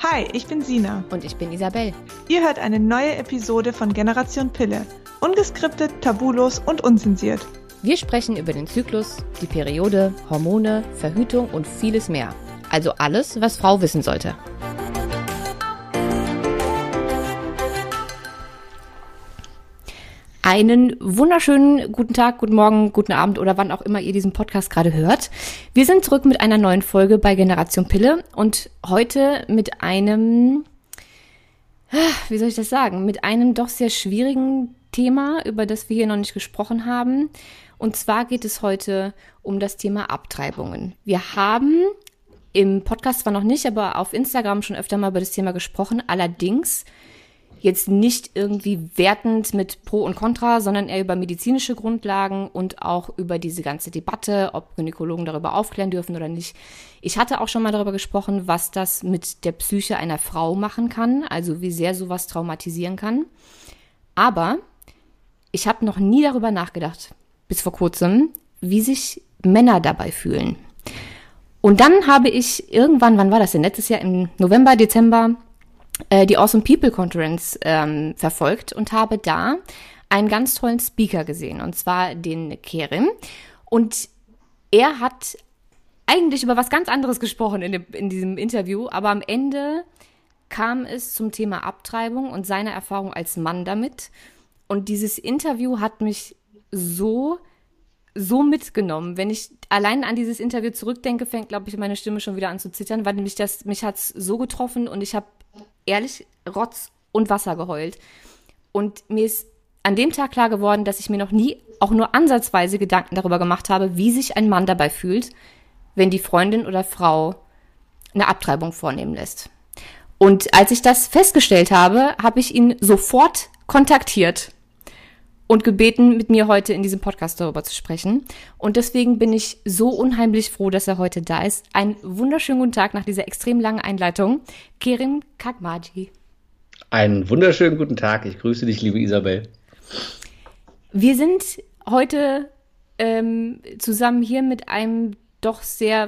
Hi, ich bin Sina. Und ich bin Isabel. Ihr hört eine neue Episode von Generation Pille. Ungeskriptet, tabulos und unzensiert. Wir sprechen über den Zyklus, die Periode, Hormone, Verhütung und vieles mehr. Also alles, was Frau wissen sollte. Einen wunderschönen guten Tag, guten Morgen, guten Abend oder wann auch immer ihr diesen Podcast gerade hört. Wir sind zurück mit einer neuen Folge bei Generation Pille und heute mit einem, wie soll ich das sagen, mit einem doch sehr schwierigen Thema, über das wir hier noch nicht gesprochen haben. Und zwar geht es heute um das Thema Abtreibungen. Wir haben im Podcast zwar noch nicht, aber auf Instagram schon öfter mal über das Thema gesprochen, allerdings jetzt nicht irgendwie wertend mit Pro und Contra, sondern eher über medizinische Grundlagen und auch über diese ganze Debatte, ob Gynäkologen darüber aufklären dürfen oder nicht. Ich hatte auch schon mal darüber gesprochen, was das mit der Psyche einer Frau machen kann, also wie sehr sowas traumatisieren kann. Aber ich habe noch nie darüber nachgedacht, bis vor kurzem, wie sich Männer dabei fühlen. Und dann habe ich irgendwann, wann war das denn? Letztes Jahr im November, Dezember, die Awesome People Conference verfolgt und habe da einen ganz tollen Speaker gesehen, und zwar den Kerim. Und er hat eigentlich über was ganz anderes gesprochen in diesem Interview, aber am Ende kam es zum Thema Abtreibung und seine Erfahrung als Mann damit. Und dieses Interview hat mich so mitgenommen. Wenn ich allein an dieses Interview zurückdenke, fängt, glaube ich, meine Stimme schon wieder an zu zittern, weil mich hat's so getroffen und ich habe ehrlich Rotz und Wasser geheult. Und mir ist an dem Tag klar geworden, dass ich mir noch nie, auch nur ansatzweise Gedanken darüber gemacht habe, wie sich ein Mann dabei fühlt, wenn die Freundin oder Frau eine Abtreibung vornehmen lässt. Und als ich das festgestellt habe, habe ich ihn sofort kontaktiert und gebeten, mit mir heute in diesem Podcast darüber zu sprechen. Und deswegen bin ich so unheimlich froh, dass er heute da ist. Einen wunderschönen guten Tag nach dieser extrem langen Einleitung. Kerim Kakmaji. Einen wunderschönen guten Tag. Ich grüße dich, liebe Isabel. Wir sind heute zusammen hier mit einem doch sehr,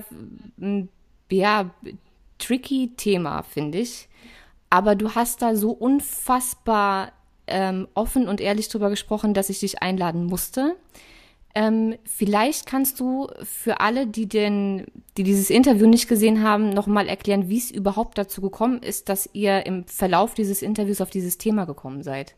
tricky Thema, finde ich. Aber du hast da so unfassbar offen und ehrlich drüber gesprochen, dass ich dich einladen musste. Vielleicht kannst du für alle, die dieses Interview nicht gesehen haben, nochmal erklären, wie es überhaupt dazu gekommen ist, dass ihr im Verlauf dieses Interviews auf dieses Thema gekommen seid.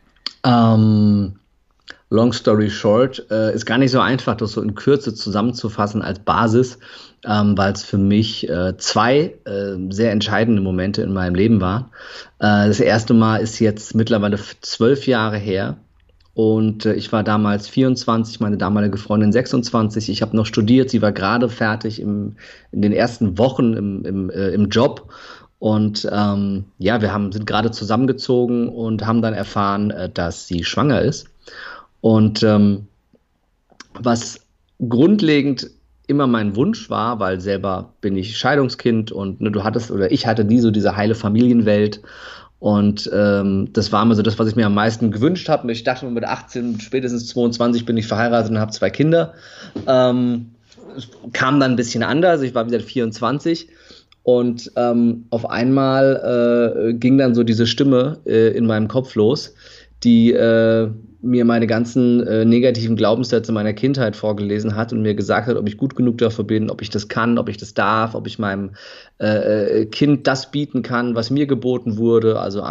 Long story short, ist gar nicht so einfach, das so in Kürze zusammenzufassen als Basis, weil es für mich zwei sehr entscheidende Momente in meinem Leben waren. Das erste Mal ist jetzt mittlerweile 12 Jahre her und ich war damals 24, meine damalige Freundin 26. Ich habe noch studiert, sie war gerade fertig in den ersten Wochen im Job. Und wir sind gerade zusammengezogen und haben dann erfahren, dass sie schwanger ist. Und was grundlegend immer mein Wunsch war, weil selber bin ich Scheidungskind und ich hatte nie so diese heile Familienwelt. Und das war immer so das, was ich mir am meisten gewünscht habe. Ich dachte, mit 18, spätestens 22 bin ich verheiratet und habe 2 Kinder. Es kam dann ein bisschen anders. Ich war wieder 24. Und auf einmal ging dann so diese Stimme in meinem Kopf los, die mir meine ganzen negativen Glaubenssätze meiner Kindheit vorgelesen hat und mir gesagt hat, ob ich gut genug dafür bin, ob ich das kann, ob ich das darf, ob ich meinem Kind das bieten kann, was mir geboten wurde, also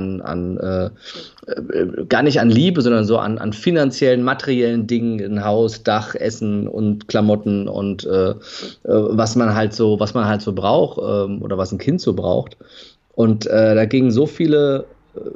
gar nicht an Liebe, sondern so an finanziellen, materiellen Dingen, ein Haus, Dach, Essen und Klamotten und was man halt so braucht oder was ein Kind so braucht. Und da gingen so viele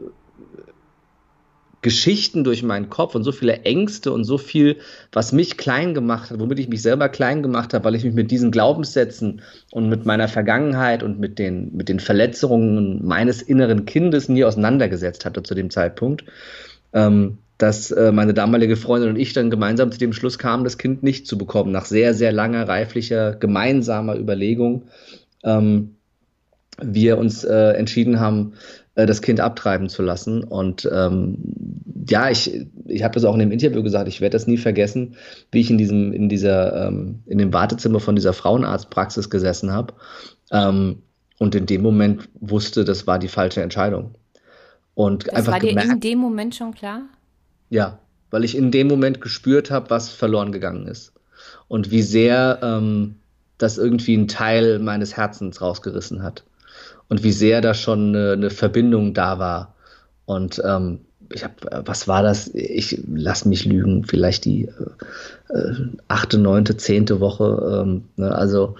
Geschichten durch meinen Kopf und so viele Ängste und so viel, was mich klein gemacht hat, womit ich mich selber klein gemacht habe, weil ich mich mit diesen Glaubenssätzen und mit meiner Vergangenheit und mit den Verletzungen meines inneren Kindes nie auseinandergesetzt hatte zu dem Zeitpunkt, dass meine damalige Freundin und ich dann gemeinsam zu dem Schluss kamen, das Kind nicht zu bekommen, nach sehr, sehr langer, reiflicher, gemeinsamer Überlegung, wir uns entschieden haben, das Kind abtreiben zu lassen. Und ich habe das auch in dem Interview gesagt, ich werde das nie vergessen, wie ich in dem Wartezimmer von dieser Frauenarztpraxis gesessen habe und in dem Moment wusste, das war die falsche Entscheidung. Und Das einfach war dir gemerkt, in dem Moment schon klar? ja, weil ich in dem Moment gespürt habe, was verloren gegangen ist. Und wie sehr das irgendwie einen Teil meines Herzens rausgerissen hat. Und wie sehr da schon eine Verbindung da war. Und ich habe, was war das? Ich lass mich lügen, vielleicht die 8., 9., 10. Woche. Ne? Also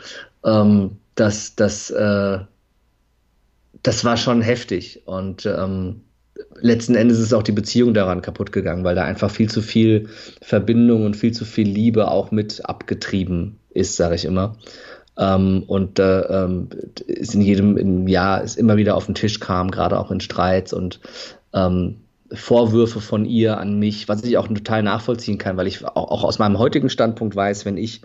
das war schon heftig. Und letzten Endes ist auch die Beziehung daran kaputt gegangen, weil da einfach viel zu viel Verbindung und viel zu viel Liebe auch mit abgetrieben ist, sage ich immer. Und ist in jedem Jahr ist immer wieder auf den Tisch kam, gerade auch in Streits und Vorwürfe von ihr an mich, was ich auch total nachvollziehen kann, weil ich auch aus meinem heutigen Standpunkt weiß, wenn ich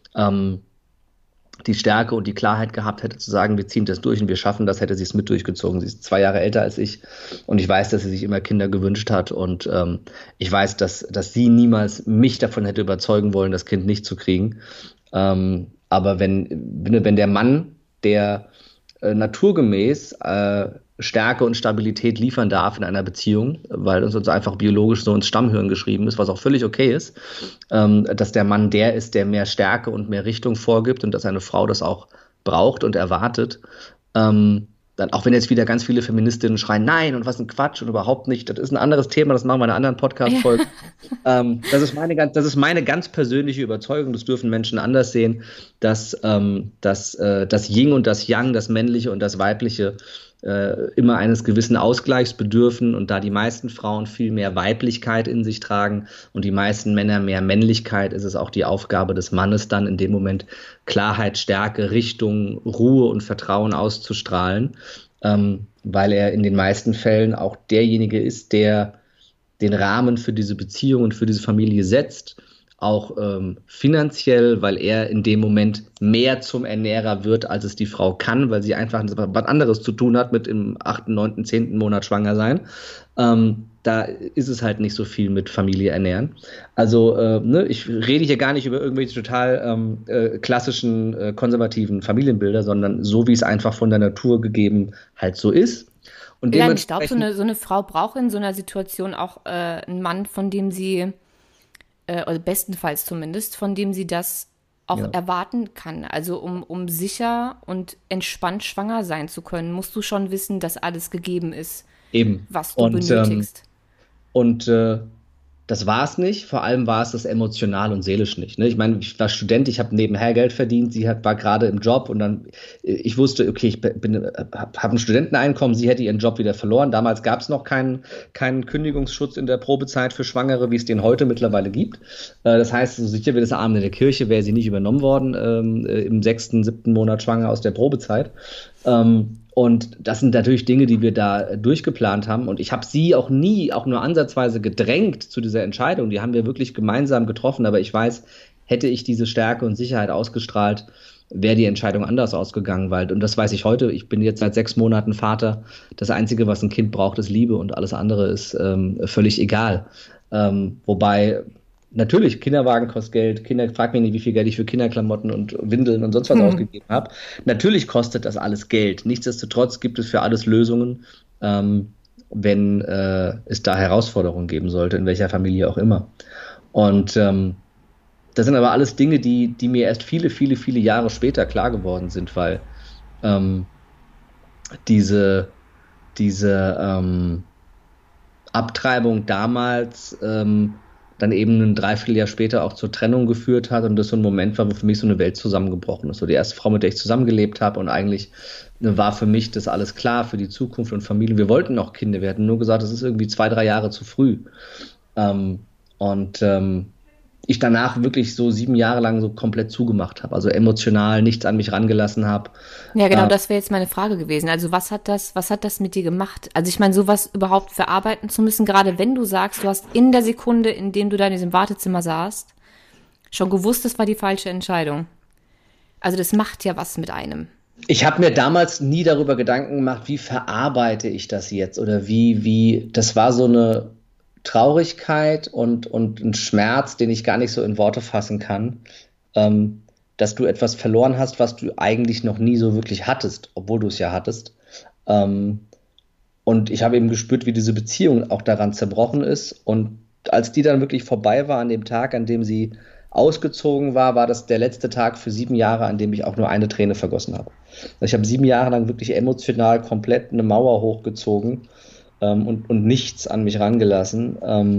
die Stärke und die Klarheit gehabt hätte, zu sagen, wir ziehen das durch und wir schaffen das, hätte sie es mit durchgezogen. Sie ist 2 Jahre älter als ich und ich weiß, dass sie sich immer Kinder gewünscht hat und ich weiß, dass sie niemals mich davon hätte überzeugen wollen, das Kind nicht zu kriegen. Aber wenn der Mann, der naturgemäß Stärke und Stabilität liefern darf in einer Beziehung, weil uns einfach biologisch so ins Stammhirn geschrieben ist, was auch völlig okay ist, dass der Mann der ist, der mehr Stärke und mehr Richtung vorgibt und dass eine Frau das auch braucht und erwartet. Dann, auch wenn jetzt wieder ganz viele Feministinnen schreien, nein und was ein Quatsch und überhaupt nicht, das ist ein anderes Thema, das machen wir in einer anderen Podcast-Folge. Ja. Das ist meine ganz persönliche Überzeugung, das dürfen Menschen anders sehen, dass das Yin und das Yang, das Männliche und das Weibliche immer eines gewissen Ausgleichs bedürfen und da die meisten Frauen viel mehr Weiblichkeit in sich tragen und die meisten Männer mehr Männlichkeit, ist es auch die Aufgabe des Mannes dann in dem Moment Klarheit, Stärke, Richtung, Ruhe und Vertrauen auszustrahlen, weil er in den meisten Fällen auch derjenige ist, der den Rahmen für diese Beziehung und für diese Familie setzt, auch finanziell, weil er in dem Moment mehr zum Ernährer wird, als es die Frau kann, weil sie einfach was anderes zu tun hat mit im 8., 9., 10. Monat schwanger sein. Da ist es halt nicht so viel mit Familie ernähren. Also ich rede hier gar nicht über irgendwelche total klassischen, konservativen Familienbilder, sondern so, wie es einfach von der Natur gegeben halt so ist. Und ja, ich glaube, so eine Frau braucht in so einer Situation auch einen Mann, von dem sie oder bestenfalls zumindest, von dem sie das auch erwarten kann. Also um sicher und entspannt schwanger sein zu können, musst du schon wissen, dass alles gegeben ist, eben, was du benötigst. Das war es nicht. Vor allem war es das emotional und seelisch nicht. Ne? Ich meine, ich war Student, ich habe nebenher Geld verdient, war gerade im Job und dann, ich wusste, okay, ich habe ein Studenteneinkommen, sie hätte ihren Job wieder verloren. Damals gab es noch keinen Kündigungsschutz in der Probezeit für Schwangere, wie es den heute mittlerweile gibt. Das heißt, so sicher wie das Abend in der Kirche wäre sie nicht übernommen worden im 6., 7. Monat schwanger aus der Probezeit. Und das sind natürlich Dinge, die wir da durchgeplant haben. Und ich habe sie auch nie, auch nur ansatzweise gedrängt zu dieser Entscheidung. Die haben wir wirklich gemeinsam getroffen. Aber ich weiß, hätte ich diese Stärke und Sicherheit ausgestrahlt, wäre die Entscheidung anders ausgegangen. Und das weiß ich heute. Ich bin jetzt seit 6 Monaten Vater. Das Einzige, was ein Kind braucht, ist Liebe. Und alles andere ist völlig egal. Wobei... Natürlich, Kinderwagen kostet Geld. Frag mich nicht, wie viel Geld ich für Kinderklamotten und Windeln und sonst was ausgegeben habe. Natürlich kostet das alles Geld. Nichtsdestotrotz gibt es für alles Lösungen, wenn es da Herausforderungen geben sollte, in welcher Familie auch immer. Und das sind aber alles Dinge, die mir erst viele, viele, viele Jahre später klar geworden sind, weil diese Abtreibung damals dann eben ein Dreivierteljahr später auch zur Trennung geführt hat und das so ein Moment war, wo für mich so eine Welt zusammengebrochen ist. So die erste Frau, mit der ich zusammengelebt habe und eigentlich war für mich das alles klar für die Zukunft und Familie. Wir wollten noch Kinder, wir hatten nur gesagt, das ist irgendwie 2, 3 Jahre zu früh. Ich danach wirklich so 7 Jahre lang so komplett zugemacht habe, also emotional nichts an mich rangelassen habe. Ja, genau, das wäre jetzt meine Frage gewesen. Also was hat das mit dir gemacht? Also ich meine, sowas überhaupt verarbeiten zu müssen, gerade wenn du sagst, du hast in der Sekunde, in dem du da in diesem Wartezimmer saßt, schon gewusst, das war die falsche Entscheidung. Also das macht ja was mit einem. Ich habe mir damals nie darüber Gedanken gemacht, wie verarbeite ich das jetzt oder wie, das war so eine Traurigkeit und ein Schmerz, den ich gar nicht so in Worte fassen kann, dass du etwas verloren hast, was du eigentlich noch nie so wirklich hattest, obwohl du es ja hattest. Und ich habe eben gespürt, wie diese Beziehung auch daran zerbrochen ist. Und als die dann wirklich vorbei war, an dem Tag, an dem sie ausgezogen war, war das der letzte Tag für 7 Jahre, an dem ich auch nur eine Träne vergossen habe. Also ich habe 7 Jahre lang wirklich emotional komplett eine Mauer hochgezogen und nichts an mich rangelassen.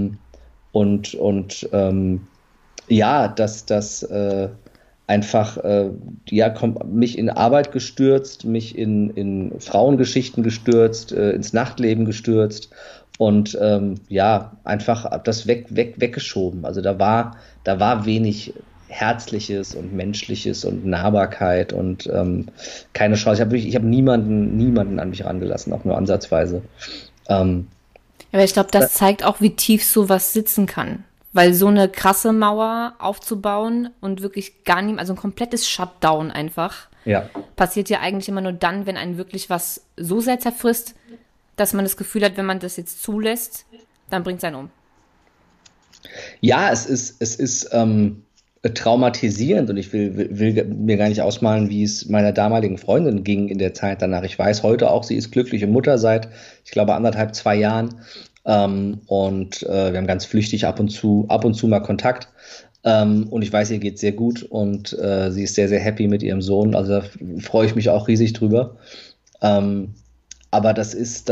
Ja, dass das einfach mich in Arbeit gestürzt, mich in Frauengeschichten gestürzt, ins Nachtleben gestürzt und einfach das weggeschoben. Also da war wenig Herzliches und Menschliches und Nahbarkeit und keine Chance. Ich habe niemanden an mich rangelassen, auch nur ansatzweise. Aber ich glaube, das zeigt auch, wie tief sowas sitzen kann. Weil so eine krasse Mauer aufzubauen und wirklich gar nicht, also ein komplettes Shutdown einfach, passiert ja eigentlich immer nur dann, wenn einen wirklich was so sehr zerfrisst, dass man das Gefühl hat, wenn man das jetzt zulässt, dann bringt es einen um. Ja, es ist traumatisierend und ich will mir gar nicht ausmalen, wie es meiner damaligen Freundin ging in der Zeit danach. Ich weiß heute auch, sie ist glückliche Mutter seit, ich glaube, 1,5, 2 Jahren. Wir haben ganz flüchtig ab und zu mal Kontakt. Und ich weiß, ihr geht sehr gut und sie ist sehr, sehr happy mit ihrem Sohn. Also da freue ich mich auch riesig drüber. Aber das ist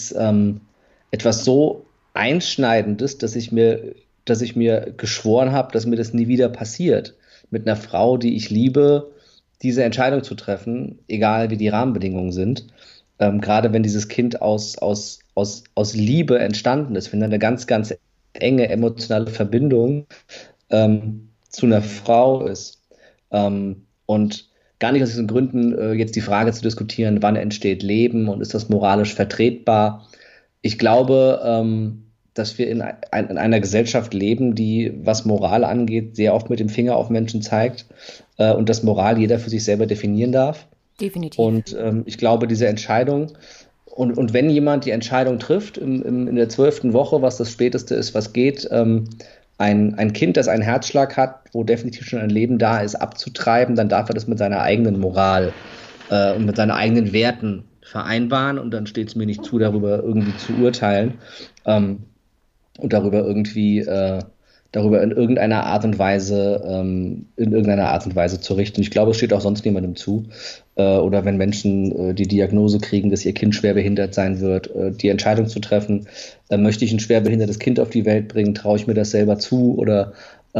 etwas so Einschneidendes, dass ich mir geschworen habe, dass mir das nie wieder passiert. Mit einer Frau, die ich liebe, diese Entscheidung zu treffen, egal wie die Rahmenbedingungen sind. Gerade wenn dieses Kind aus Liebe entstanden ist, wenn da eine ganz, ganz enge emotionale Verbindung zu einer Frau ist. Und gar nicht aus diesen Gründen jetzt die Frage zu diskutieren, wann entsteht Leben und ist das moralisch vertretbar. Ich glaube, dass wir in einer Gesellschaft leben, die, was Moral angeht, sehr oft mit dem Finger auf Menschen zeigt und dass Moral jeder für sich selber definieren darf. Definitiv. Und ich glaube, diese Entscheidung, und wenn jemand die Entscheidung trifft, in der 12. Woche, was das Späteste ist, was geht, ein Kind, das einen Herzschlag hat, wo definitiv schon ein Leben da ist, abzutreiben, dann darf er das mit seiner eigenen Moral und mit seinen eigenen Werten vereinbaren und dann steht es mir nicht zu, darüber irgendwie zu urteilen und darüber in irgendeiner Art und Weise zu richten. Ich glaube, es steht auch sonst niemandem zu. Oder wenn Menschen die Diagnose kriegen, dass ihr Kind schwer behindert sein wird, die Entscheidung zu treffen, möchte ich ein schwer behindertes Kind auf die Welt bringen, traue ich mir das selber zu oder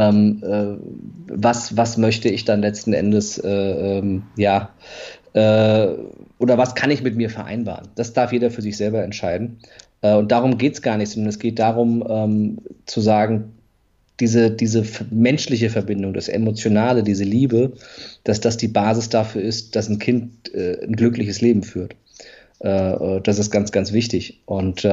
was möchte ich dann letzten Endes oder was kann ich mit mir vereinbaren? Das darf jeder für sich selber entscheiden. Und darum geht es gar nicht, sondern es geht darum zu sagen, diese menschliche Verbindung, das Emotionale, diese Liebe, dass das die Basis dafür ist, dass ein Kind ein glückliches Leben führt. Das ist ganz, ganz wichtig. Und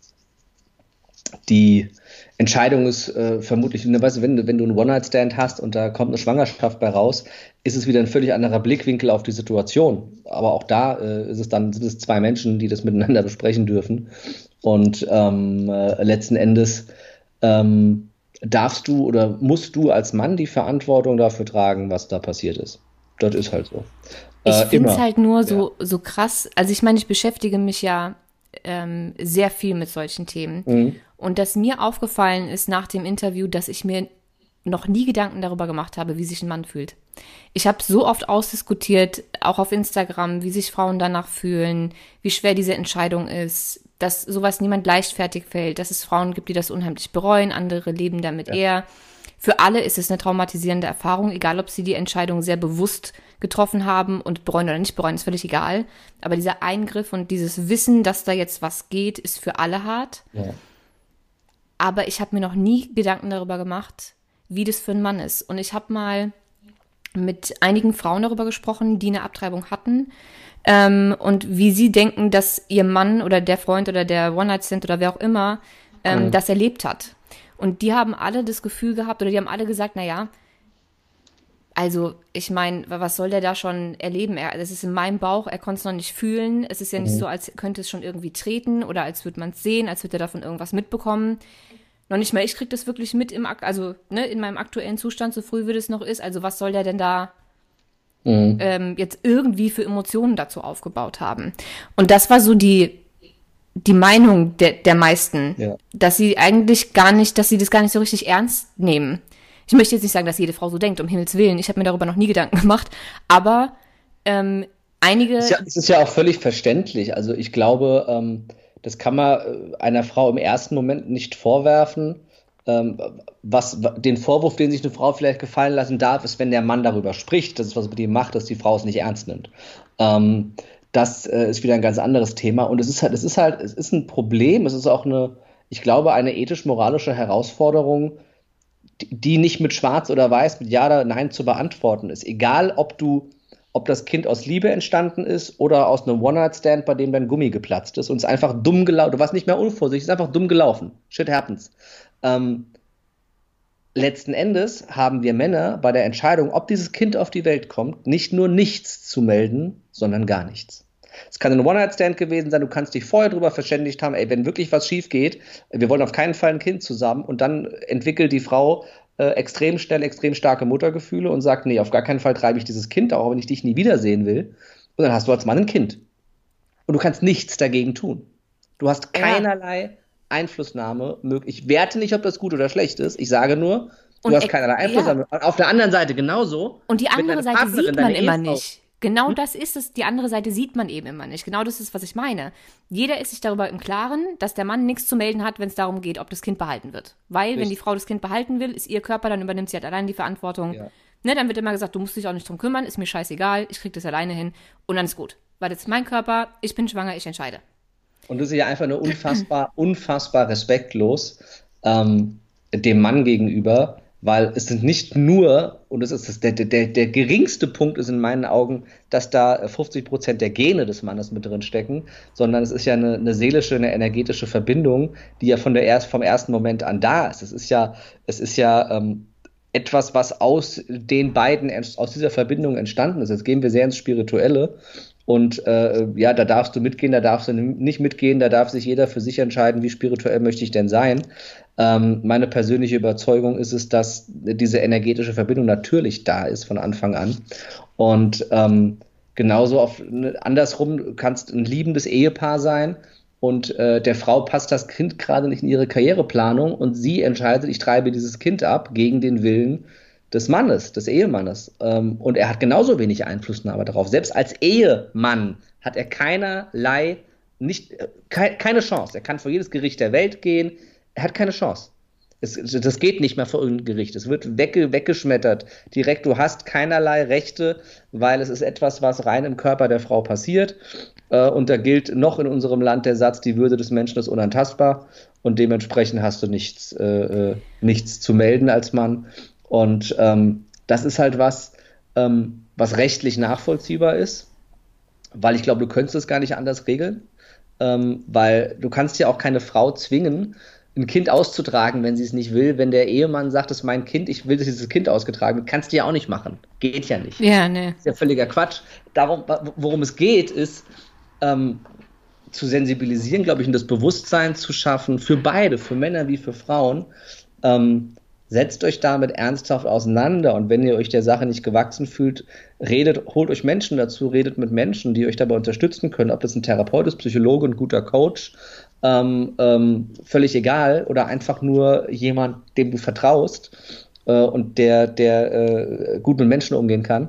die Entscheidung ist vermutlich, weißt du, wenn du einen One-Night-Stand hast und da kommt eine Schwangerschaft bei raus, ist es wieder ein völlig anderer Blickwinkel auf die Situation. Aber auch da sind es 2 Menschen, die das miteinander besprechen dürfen. Und letzten Endes darfst du oder musst du als Mann die Verantwortung dafür tragen, was da passiert ist. Das ist halt so. Ich finde es halt nur so krass. Also ich meine, ich beschäftige mich ja sehr viel mit solchen Themen. Mhm. Und dass mir aufgefallen ist nach dem Interview, dass ich mir noch nie Gedanken darüber gemacht habe, wie sich ein Mann fühlt. Ich habe so oft ausdiskutiert, auch auf Instagram, wie sich Frauen danach fühlen, wie schwer diese Entscheidung ist, dass sowas niemand leichtfertig fällt, dass es Frauen gibt, die das unheimlich bereuen, andere leben damit eher. Für alle ist es eine traumatisierende Erfahrung, egal ob sie die Entscheidung sehr bewusst getroffen haben und bereuen oder nicht bereuen, ist völlig egal. Aber dieser Eingriff und dieses Wissen, dass da jetzt was geht, ist für alle hart. Ja. Aber ich habe mir noch nie Gedanken darüber gemacht, wie das für einen Mann ist. Und ich habe mal mit einigen Frauen darüber gesprochen, die eine Abtreibung hatten und wie sie denken, dass ihr Mann oder der Freund oder der One-Night-Stand oder wer auch immer das erlebt hat. Und die haben alle das Gefühl gehabt oder die haben alle gesagt, naja, also ich meine, was soll der da schon erleben? Das ist in meinem Bauch, er konnte es noch nicht fühlen. Es ist ja nicht so, als könnte es schon irgendwie treten oder als würde man es sehen, als würde er davon irgendwas mitbekommen. Noch nicht mal, ich kriege das wirklich mit in meinem aktuellen Zustand, so früh wie das noch ist. Also was soll der denn da jetzt irgendwie für Emotionen dazu aufgebaut haben. Und das war so die Meinung der meisten, dass sie eigentlich dass sie das gar nicht so richtig ernst nehmen. Ich möchte jetzt nicht sagen, dass jede Frau so denkt, um Himmels Willen. Ich habe mir darüber noch nie Gedanken gemacht. Aber einige... Es ist ja auch völlig verständlich. Also ich glaube, das kann man einer Frau im ersten Moment nicht vorwerfen. Den Vorwurf, den sich eine Frau vielleicht gefallen lassen darf, ist, wenn der Mann darüber spricht, dass es was mit ihm macht, dass die Frau es nicht ernst nimmt. Das ist wieder ein ganz anderes Thema. Und es ist ein Problem. Es ist auch ich glaube, eine ethisch-moralische Herausforderung, die nicht mit Schwarz oder Weiß, mit Ja oder Nein zu beantworten ist. Egal, ob das Kind aus Liebe entstanden ist oder aus einem One-Night-Stand, bei dem dein Gummi geplatzt ist und es ist einfach dumm gelaufen. Du warst nicht mehr unvorsichtig, es ist einfach dumm gelaufen. Shit happens. Letzten Endes haben wir Männer bei der Entscheidung, ob dieses Kind auf die Welt kommt, nicht nur nichts zu melden, sondern gar nichts. Es kann ein One-Night-Stand gewesen sein, du kannst dich vorher darüber verständigt haben, wenn wirklich was schief geht, wir wollen auf keinen Fall ein Kind zusammen, und dann entwickelt die Frau extrem schnell, extrem starke Muttergefühle und sagt, nee, auf gar keinen Fall treibe ich dieses Kind, auch wenn ich dich nie wiedersehen will. Und dann hast du als Mann ein Kind. Und du kannst nichts dagegen tun. Du hast keinerlei Einflussnahme möglich. Ich werte nicht, ob das gut oder schlecht ist. Ich sage nur, du hast keinerlei Einflussnahme. Auf der anderen Seite genauso. Und die andere Seite sieht man immer nicht. Genau das ist es. Die andere Seite sieht man eben immer nicht. Genau das ist, was ich meine. Jeder ist sich darüber im Klaren, dass der Mann nichts zu melden hat, wenn es darum geht, ob das Kind behalten wird. Weil, wenn die Frau das Kind behalten will, ist ihr Körper, dann übernimmt sie halt allein die Verantwortung. Ja. Ne, dann wird immer gesagt, du musst dich auch nicht drum kümmern, ist mir scheißegal, ich krieg das alleine hin und dann ist gut. Weil das ist mein Körper, ich bin schwanger, ich entscheide. Und das ist ja einfach nur unfassbar respektlos dem Mann gegenüber, weil es sind nicht nur, und das ist der geringste Punkt ist in meinen Augen, dass da 50% der Gene des Mannes mit drin stecken, sondern es ist ja eine seelische, eine energetische Verbindung, die ja vom ersten Moment an da ist. Es ist ja etwas, was aus den beiden, aus dieser Verbindung entstanden ist. Jetzt gehen wir sehr ins Spirituelle. Und da darfst du mitgehen, da darfst du nicht mitgehen, da darf sich jeder für sich entscheiden, wie spirituell möchte ich denn sein. Meine persönliche Überzeugung ist es, dass diese energetische Verbindung natürlich da ist von Anfang an. Und genauso andersrum, du kannst ein liebendes Ehepaar sein und der Frau passt das Kind gerade nicht in ihre Karriereplanung und sie entscheidet, ich treibe dieses Kind ab gegen den Willen des Mannes, des Ehemannes. Und er hat genauso wenig Einflussnahme darauf. Selbst als Ehemann hat er keine Chance. Er kann vor jedes Gericht der Welt gehen. Er hat keine Chance. Das geht nicht mehr vor irgendein Gericht. Es wird weggeschmettert. Direkt, du hast keinerlei Rechte, weil es ist etwas, was rein im Körper der Frau passiert. Und da gilt noch in unserem Land der Satz, die Würde des Menschen ist unantastbar. Und dementsprechend hast du nichts zu melden als Mann. Und das ist halt was rechtlich nachvollziehbar ist, weil ich glaube, du könntest es gar nicht anders regeln, weil du kannst ja auch keine Frau zwingen, ein Kind auszutragen, wenn sie es nicht will. Wenn der Ehemann sagt, das ist mein Kind, ich will, dass dieses Kind ausgetragen wird, kannst du ja auch nicht machen. Geht ja nicht. Ja, ne. Ist ja völliger Quatsch. Worum es geht, ist zu sensibilisieren, glaube ich, und das Bewusstsein zu schaffen für beide, für Männer wie für Frauen. Setzt euch damit ernsthaft auseinander, und wenn ihr euch der Sache nicht gewachsen fühlt, holt euch Menschen dazu, redet mit Menschen, die euch dabei unterstützen können, ob das ein Therapeut ist, Psychologe, ein guter Coach, völlig egal, oder einfach nur jemand, dem du vertraust und der gut mit Menschen umgehen kann,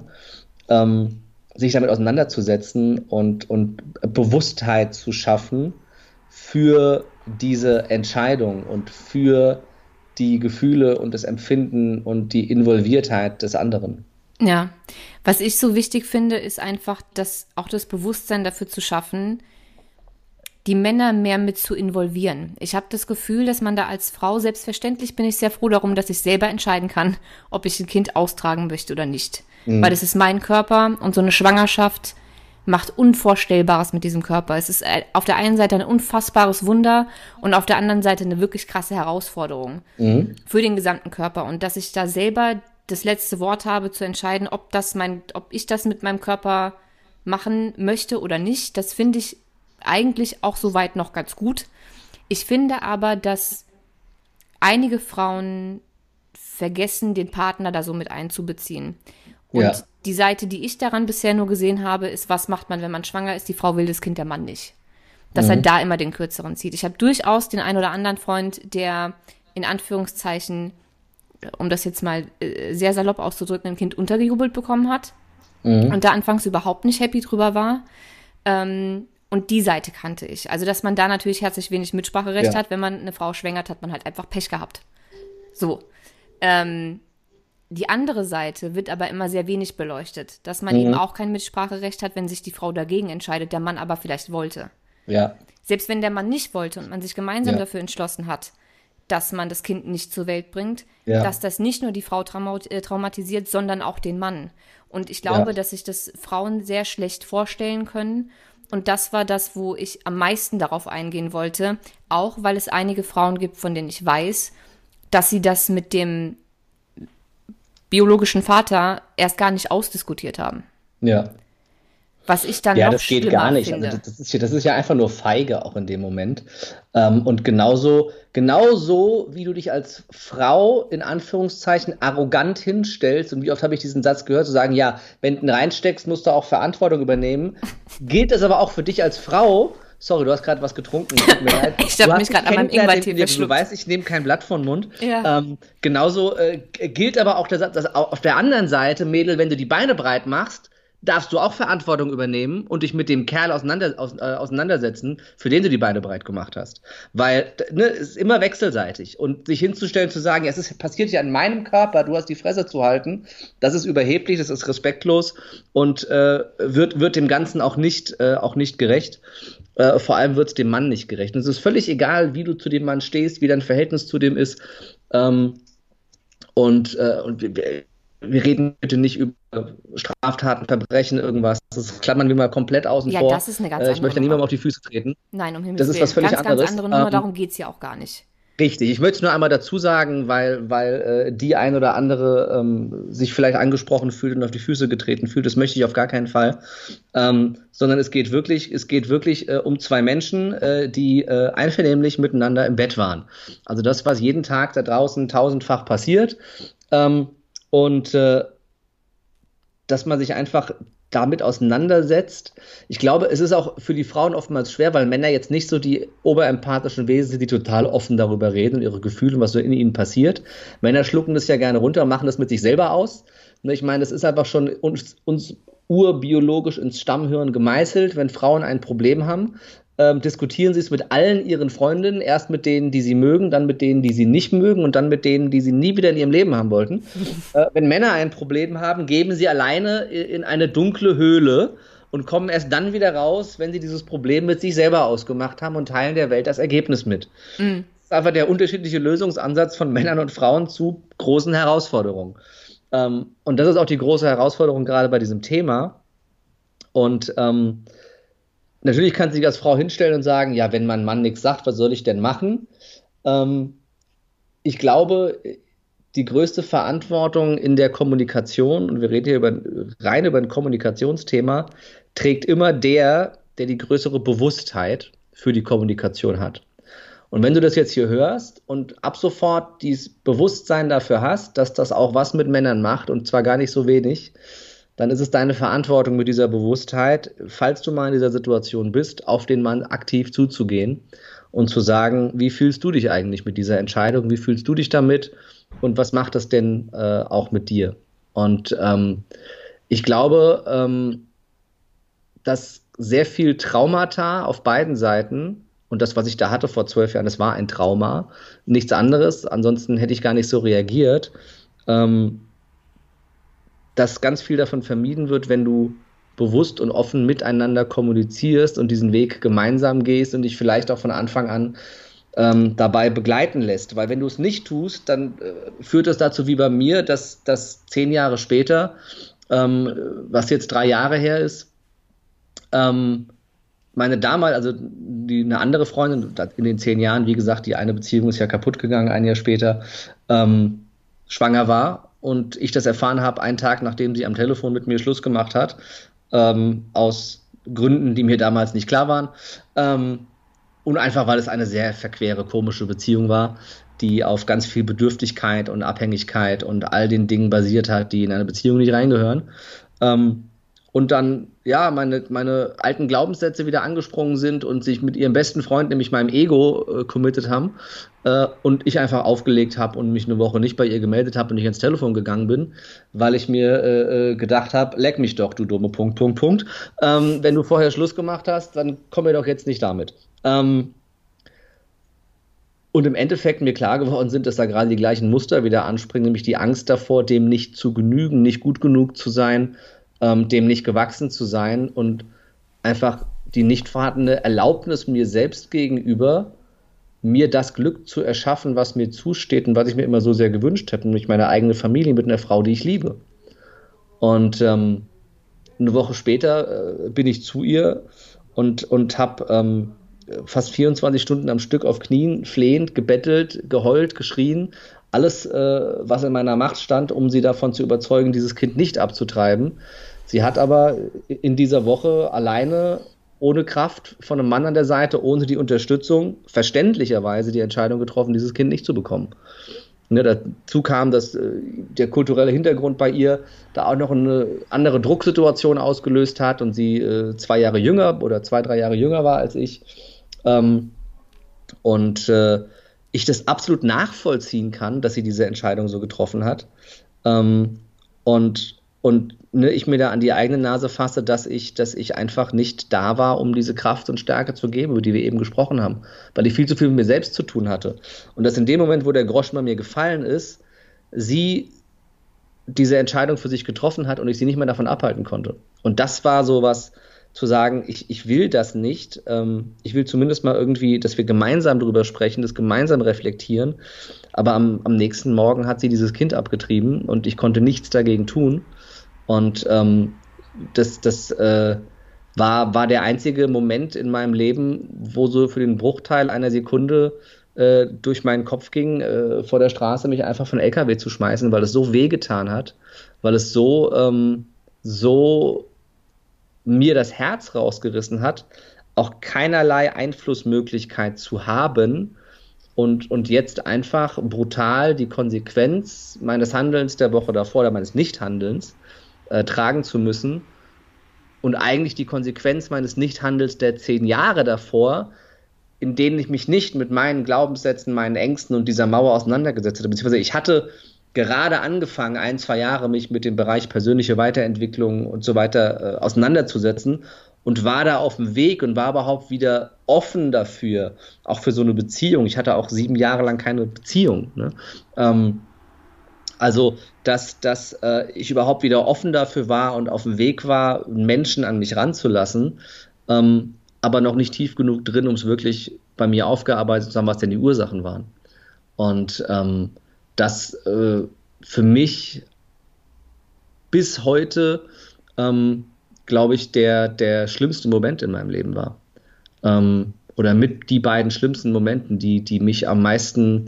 sich damit auseinanderzusetzen und Bewusstheit zu schaffen für diese Entscheidung und für die Gefühle und das Empfinden und die Involviertheit des anderen. Ja, was ich so wichtig finde, ist einfach, auch das Bewusstsein dafür zu schaffen, die Männer mehr mit zu involvieren. Ich habe das Gefühl, dass man da als Frau, selbstverständlich bin ich sehr froh darum, dass ich selber entscheiden kann, ob ich ein Kind austragen möchte oder nicht. Weil das ist mein Körper, und so eine Schwangerschaft macht Unvorstellbares mit diesem Körper. Es ist auf der einen Seite ein unfassbares Wunder und auf der anderen Seite eine wirklich krasse Herausforderung für den gesamten Körper. Und dass ich da selber das letzte Wort habe, zu entscheiden, ob ich das mit meinem Körper machen möchte oder nicht, das finde ich eigentlich auch soweit noch ganz gut. Ich finde aber, dass einige Frauen vergessen, den Partner da so mit einzubeziehen. Und die Seite, die ich daran bisher nur gesehen habe, ist, was macht man, wenn man schwanger ist? Die Frau will das Kind, der Mann nicht. Dass er da immer den Kürzeren zieht. Ich habe durchaus den einen oder anderen Freund, der in Anführungszeichen, um das jetzt mal sehr salopp auszudrücken, ein Kind untergejubelt bekommen hat und da anfangs überhaupt nicht happy drüber war. Und die Seite kannte ich. Also, dass man da natürlich herzlich wenig Mitspracherecht hat. Wenn man eine Frau schwängert, hat man halt einfach Pech gehabt. So. Die andere Seite wird aber immer sehr wenig beleuchtet. Dass man eben auch kein Mitspracherecht hat, wenn sich die Frau dagegen entscheidet, der Mann aber vielleicht wollte. Ja. Selbst wenn der Mann nicht wollte und man sich gemeinsam dafür entschlossen hat, dass man das Kind nicht zur Welt bringt, dass das nicht nur die Frau traumatisiert, sondern auch den Mann. Und ich glaube, dass sich das Frauen sehr schlecht vorstellen können. Und das war das, wo ich am meisten darauf eingehen wollte, auch weil es einige Frauen gibt, von denen ich weiß, dass sie das mit dem biologischen Vater erst gar nicht ausdiskutiert haben. Ja. Was ich dann Ja, noch das geht schlimmer gar nicht. finde. Also das ist ja einfach nur feige auch in dem Moment. Und genauso wie du dich als Frau in Anführungszeichen arrogant hinstellst, und wie oft habe ich diesen Satz gehört, zu sagen, ja, wenn du ihn reinsteckst, musst du auch Verantwortung übernehmen, gilt das aber auch für dich als Frau. Sorry, du hast gerade was getrunken. Tut mir leid. Ich habe mich gerade an meinem Ingwertee verschluckt. Du weißt, ich nehme kein Blatt vor den Mund. Ja. Genauso gilt aber auch der Satz, dass auf der anderen Seite, Mädel, wenn du die Beine breit machst, darfst du auch Verantwortung übernehmen und dich mit dem Kerl auseinandersetzen, für den du die Beine breit gemacht hast. Weil es ist immer wechselseitig. Und sich hinzustellen, zu sagen, ja, passiert ja an meinem Körper, du hast die Fresse zu halten, das ist überheblich, das ist respektlos und wird dem Ganzen auch nicht gerecht. Vor allem wird es dem Mann nicht gerecht. Und es ist völlig egal, wie du zu dem Mann stehst, wie dein Verhältnis zu dem ist. Wir reden bitte nicht über Straftaten, Verbrechen, irgendwas. Das klammern wir mal komplett außen vor. Ja, das ist eine ganz andere Ich möchte niemandem auf die Füße treten. Nein, um Himmels Das Willen. ist was völlig ganz, anderes. Ganz andere Nummer, darum geht es ja auch gar nicht. Richtig, ich möchte es nur einmal dazu sagen, weil die ein oder andere sich vielleicht angesprochen fühlt und auf die Füße getreten fühlt. Das möchte ich auf gar keinen Fall. Sondern es geht wirklich um zwei Menschen, die einvernehmlich miteinander im Bett waren. Also das, was jeden Tag da draußen tausendfach passiert. Dass man sich einfach damit auseinandersetzt. Ich glaube, es ist auch für die Frauen oftmals schwer, weil Männer jetzt nicht so die oberempathischen Wesen sind, die total offen darüber reden und ihre Gefühle und was so in ihnen passiert. Männer schlucken das ja gerne runter und machen das mit sich selber aus. Ich meine, das ist einfach schon uns urbiologisch ins Stammhirn gemeißelt. Wenn Frauen ein Problem haben, diskutieren sie es mit allen ihren Freundinnen, erst mit denen, die sie mögen, dann mit denen, die sie nicht mögen und dann mit denen, die sie nie wieder in ihrem Leben haben wollten. Wenn Männer ein Problem haben, geben sie alleine in eine dunkle Höhle und kommen erst dann wieder raus, wenn sie dieses Problem mit sich selber ausgemacht haben und teilen der Welt das Ergebnis mit. Das ist einfach der unterschiedliche Lösungsansatz von Männern und Frauen zu großen Herausforderungen. Und das ist auch die große Herausforderung gerade bei diesem Thema. Und natürlich kann sich als Frau hinstellen und sagen, ja, wenn mein Mann nichts sagt, was soll ich denn machen? Ich glaube, die größte Verantwortung in der Kommunikation, und wir reden hier rein über ein Kommunikationsthema, trägt immer der die größere Bewusstheit für die Kommunikation hat. Und wenn du das jetzt hier hörst und ab sofort dieses Bewusstsein dafür hast, dass das auch was mit Männern macht, und zwar gar nicht so wenig, dann ist es deine Verantwortung mit dieser Bewusstheit, falls du mal in dieser Situation bist, auf den Mann aktiv zuzugehen und zu sagen, wie fühlst du dich eigentlich mit dieser Entscheidung, wie fühlst du dich damit und was macht das denn auch mit dir? Und ich glaube, dass sehr viel Traumata auf beiden Seiten, und das, was ich da hatte vor 12 Jahren, das war ein Trauma, nichts anderes, ansonsten hätte ich gar nicht so reagiert, dass ganz viel davon vermieden wird, wenn du bewusst und offen miteinander kommunizierst und diesen Weg gemeinsam gehst und dich vielleicht auch von Anfang an dabei begleiten lässt. Weil wenn du es nicht tust, dann führt das dazu wie bei mir, dass 10 Jahre später, was jetzt 3 Jahre her ist, meine damals, also eine andere Freundin, in den 10 Jahren, wie gesagt, die eine Beziehung ist ja kaputt gegangen, ein Jahr später, schwanger war. Und ich das erfahren habe, einen Tag, nachdem sie am Telefon mit mir Schluss gemacht hat, aus Gründen, die mir damals nicht klar waren. Und einfach, weil es eine sehr verquere, komische Beziehung war. die auf ganz viel Bedürftigkeit und Abhängigkeit und all den Dingen basiert hat, die in eine Beziehung nicht reingehören. Und dann, ja, meine alten Glaubenssätze wieder angesprungen sind und sich mit ihrem besten Freund, nämlich meinem Ego, committed haben. Und ich einfach aufgelegt habe und mich eine Woche nicht bei ihr gemeldet habe und nicht ans Telefon gegangen bin, weil ich mir gedacht habe, leck mich doch, du dumme Punkt. Wenn du vorher Schluss gemacht hast, dann komm mir doch jetzt nicht damit. Und im Endeffekt mir klar geworden sind, dass da gerade die gleichen Muster wieder anspringen, nämlich die Angst davor, dem nicht zu genügen, nicht gut genug zu sein, dem nicht gewachsen zu sein und einfach die nicht vorhandene Erlaubnis mir selbst gegenüber, mir das Glück zu erschaffen, was mir zusteht und was ich mir immer so sehr gewünscht hätte, nämlich meine eigene Familie mit einer Frau, die ich liebe. Und eine Woche später bin ich zu ihr und habe fast 24 Stunden am Stück auf Knien flehend, gebettelt, geheult, geschrien, alles, was in meiner Macht stand, um sie davon zu überzeugen, dieses Kind nicht abzutreiben. Sie hat aber in dieser Woche alleine, ohne Kraft von einem Mann an der Seite, ohne die Unterstützung, verständlicherweise die Entscheidung getroffen, dieses Kind nicht zu bekommen. Ne, dazu kam, dass der kulturelle Hintergrund bei ihr da auch noch eine andere Drucksituation ausgelöst hat und sie 2 Jahre jünger oder 2, 3 Jahre jünger war als ich. Und ich das absolut nachvollziehen kann, dass sie diese Entscheidung so getroffen hat. Und ich mir da an die eigene Nase fasse, dass ich einfach nicht da war, um diese Kraft und Stärke zu geben, über die wir eben gesprochen haben, weil ich viel zu viel mit mir selbst zu tun hatte. Und dass in dem Moment, wo der Groschen bei mir gefallen ist, sie diese Entscheidung für sich getroffen hat und ich sie nicht mehr davon abhalten konnte. Und das war so was, zu sagen, ich will das nicht. Ich will zumindest mal irgendwie, dass wir gemeinsam drüber sprechen, das gemeinsam reflektieren. Aber am nächsten Morgen hat sie dieses Kind abgetrieben und ich konnte nichts dagegen tun. Und das war der einzige Moment in meinem Leben, wo so für den Bruchteil einer Sekunde durch meinen Kopf ging, vor der Straße mich einfach von LKW zu schmeißen, weil es so wehgetan hat, weil es so mir das Herz rausgerissen hat, auch keinerlei Einflussmöglichkeit zu haben und jetzt einfach brutal die Konsequenz meines Handelns der Woche davor oder meines Nichthandelns tragen zu müssen und eigentlich die Konsequenz meines Nichthandels der 10 Jahre davor, in denen ich mich nicht mit meinen Glaubenssätzen, meinen Ängsten und dieser Mauer auseinandergesetzt hatte. Beziehungsweise ich hatte gerade angefangen, 1, 2 Jahre mich mit dem Bereich persönliche Weiterentwicklung und so weiter auseinanderzusetzen und war da auf dem Weg und war überhaupt wieder offen dafür, auch für so eine Beziehung. Ich hatte auch 7 Jahre lang keine Beziehung. Ne? Also, dass ich überhaupt wieder offen dafür war und auf dem Weg war, Menschen an mich ranzulassen, aber noch nicht tief genug drin, um es wirklich bei mir aufgearbeitet zu haben, was denn die Ursachen waren. Und das für mich bis heute, glaube ich, der schlimmste Moment in meinem Leben war. Oder mit die beiden schlimmsten Momenten, die mich am meisten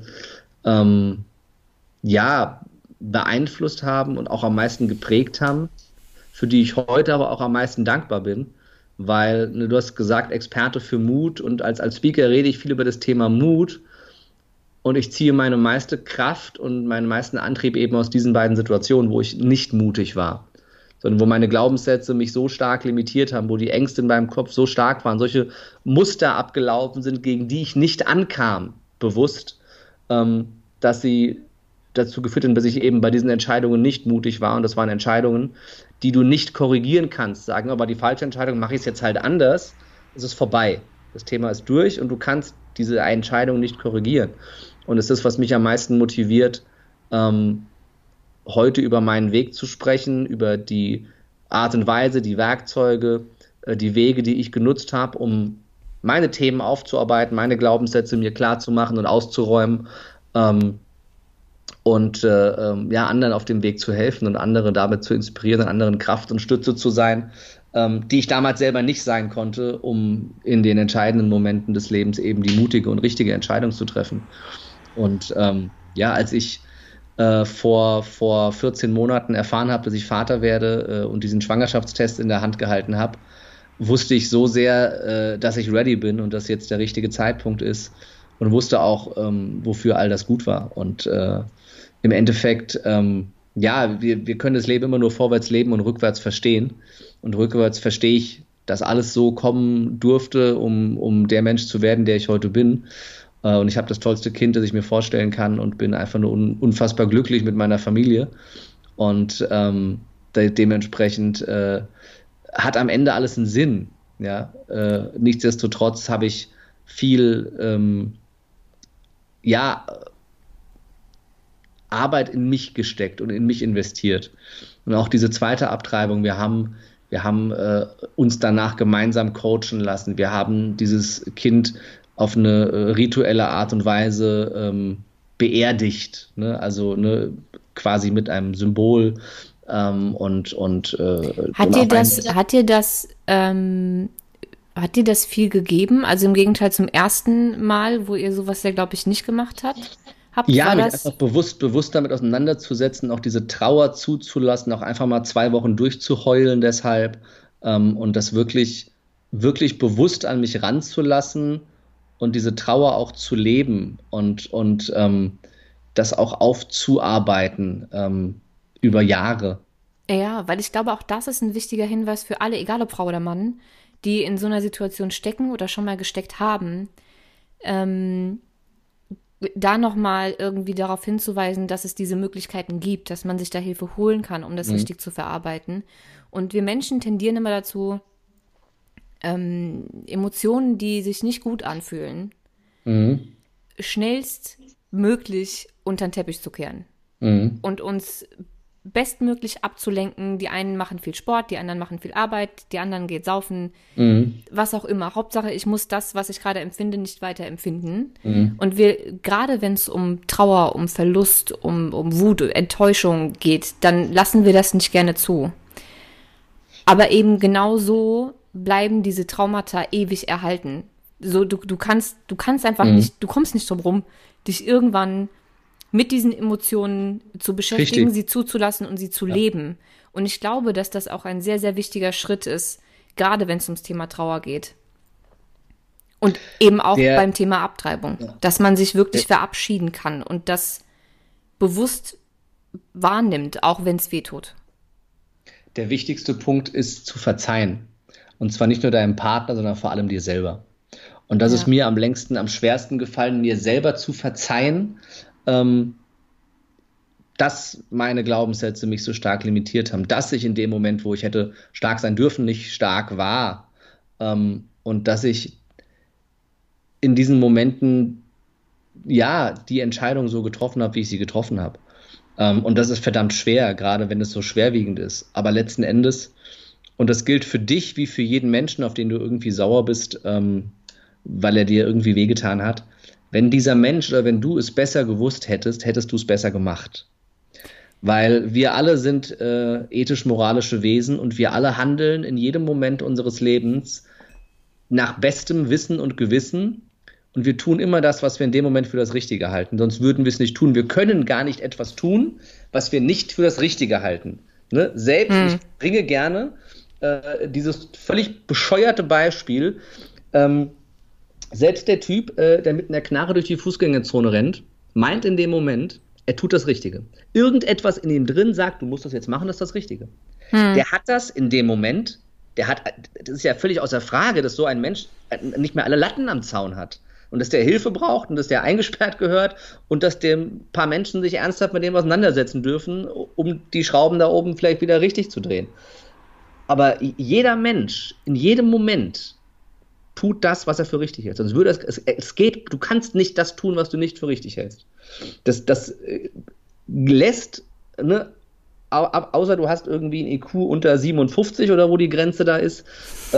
beeinflusst haben und auch am meisten geprägt haben, für die ich heute aber auch am meisten dankbar bin. Weil, du hast gesagt, Experte für Mut, und als Speaker rede ich viel über das Thema Mut. Und ich ziehe meine meiste Kraft und meinen meisten Antrieb eben aus diesen beiden Situationen, wo ich nicht mutig war, sondern wo meine Glaubenssätze mich so stark limitiert haben, wo die Ängste in meinem Kopf so stark waren, solche Muster abgelaufen sind, gegen die ich nicht ankam, bewusst, dass sie dazu geführt haben, dass ich eben bei diesen Entscheidungen nicht mutig war. Und das waren Entscheidungen, die du nicht korrigieren kannst. Sagen, aber die falsche Entscheidung mache ich es jetzt halt anders, es ist vorbei. Das Thema ist durch und du kannst diese Entscheidung nicht korrigieren. Und es ist, was mich am meisten motiviert, heute über meinen Weg zu sprechen, über die Art und Weise, die Werkzeuge, die Wege, die ich genutzt habe, um meine Themen aufzuarbeiten, meine Glaubenssätze mir klar zu machen und auszuräumen und anderen auf dem Weg zu helfen und andere damit zu inspirieren, anderen Kraft und Stütze zu sein, die ich damals selber nicht sein konnte, um in den entscheidenden Momenten des Lebens eben die mutige und richtige Entscheidung zu treffen. Und als ich vor 14 Monaten erfahren habe, dass ich Vater werde und diesen Schwangerschaftstest in der Hand gehalten habe, wusste ich so sehr, dass ich ready bin und dass jetzt der richtige Zeitpunkt ist, und wusste auch, wofür all das gut war. Und im Endeffekt, wir können das Leben immer nur vorwärts leben und rückwärts verstehen. Und rückwärts verstehe ich, dass alles so kommen durfte, um der Mensch zu werden, der ich heute bin. Und ich habe das tollste Kind, das ich mir vorstellen kann und bin einfach nur unfassbar glücklich mit meiner Familie. Und dementsprechend hat am Ende alles einen Sinn. Ja? Nichtsdestotrotz habe ich viel Arbeit in mich gesteckt und in mich investiert. Und auch diese zweite Abtreibung, wir haben uns danach gemeinsam coachen lassen. Wir haben dieses Kind auf eine rituelle Art und Weise beerdigt, ne? Also quasi mit einem Symbol Hat dir das viel gegeben? Also im Gegenteil zum ersten Mal, wo ihr sowas ja, glaube ich, nicht gemacht habt? Ja, mich einfach bewusst damit auseinanderzusetzen, auch diese Trauer zuzulassen, auch einfach mal 2 Wochen durchzuheulen deshalb und das wirklich, wirklich bewusst an mich ranzulassen und diese Trauer auch zu leben und das auch aufzuarbeiten über Jahre. Ja, weil ich glaube, auch das ist ein wichtiger Hinweis für alle, egal ob Frau oder Mann, die in so einer Situation stecken oder schon mal gesteckt haben, da nochmal irgendwie darauf hinzuweisen, dass es diese Möglichkeiten gibt, dass man sich da Hilfe holen kann, um das richtig zu verarbeiten. Und wir Menschen tendieren immer dazu, Emotionen, die sich nicht gut anfühlen, schnellstmöglich unter den Teppich zu kehren und uns bestmöglich abzulenken. Die einen machen viel Sport, die anderen machen viel Arbeit, die anderen geht saufen, was auch immer. Hauptsache, ich muss das, was ich gerade empfinde, nicht weiter empfinden. Und gerade wenn es um Trauer, um Verlust, um Wut, Enttäuschung geht, dann lassen wir das nicht gerne zu. Aber eben genau so bleiben diese Traumata ewig erhalten. So, du kannst einfach nicht, du kommst nicht drum rum, dich irgendwann mit diesen Emotionen zu beschäftigen, sie zuzulassen und sie zu leben. Und ich glaube, dass das auch ein sehr, sehr wichtiger Schritt ist, gerade wenn es ums Thema Trauer geht. Und eben auch beim Thema Abtreibung, dass man sich wirklich verabschieden kann und das bewusst wahrnimmt, auch wenn es weh tut. Der wichtigste Punkt ist zu verzeihen. Und zwar nicht nur deinem Partner, sondern vor allem dir selber. Und das ist mir am schwersten gefallen, mir selber zu verzeihen, dass meine Glaubenssätze mich so stark limitiert haben, dass ich in dem Moment, wo ich hätte stark sein dürfen, nicht stark war, und dass ich in diesen Momenten die Entscheidung so getroffen habe, wie ich sie getroffen habe. Und das ist verdammt schwer, gerade wenn es so schwerwiegend ist. Aber letzten Endes, und das gilt für dich wie für jeden Menschen, auf den du irgendwie sauer bist, weil er dir irgendwie wehgetan hat, wenn dieser Mensch oder wenn du es besser gewusst hättest, hättest du es besser gemacht. Weil wir alle sind ethisch-moralische Wesen und wir alle handeln in jedem Moment unseres Lebens nach bestem Wissen und Gewissen und wir tun immer das, was wir in dem Moment für das Richtige halten. Sonst würden wir es nicht tun. Wir können gar nicht etwas tun, was wir nicht für das Richtige halten. Ne? Selbst, ich bringe gerne dieses völlig bescheuerte Beispiel, selbst der Typ, der mit einer Knarre durch die Fußgängerzone rennt, meint in dem Moment, er tut das Richtige. Irgendetwas in ihm drin sagt, du musst das jetzt machen, das ist das Richtige. Der hat das in dem Moment, das ist ja völlig außer Frage, dass so ein Mensch nicht mehr alle Latten am Zaun hat. Und dass der Hilfe braucht und dass der eingesperrt gehört und dass ein paar Menschen sich ernsthaft mit dem auseinandersetzen dürfen, um die Schrauben da oben vielleicht wieder richtig zu drehen. Aber jeder Mensch, in jedem Moment, tut das, was er für richtig hält. Sonst würde du kannst nicht das tun, was du nicht für richtig hältst. Das lässt, ne, außer du hast irgendwie ein IQ unter 57 oder wo die Grenze da ist,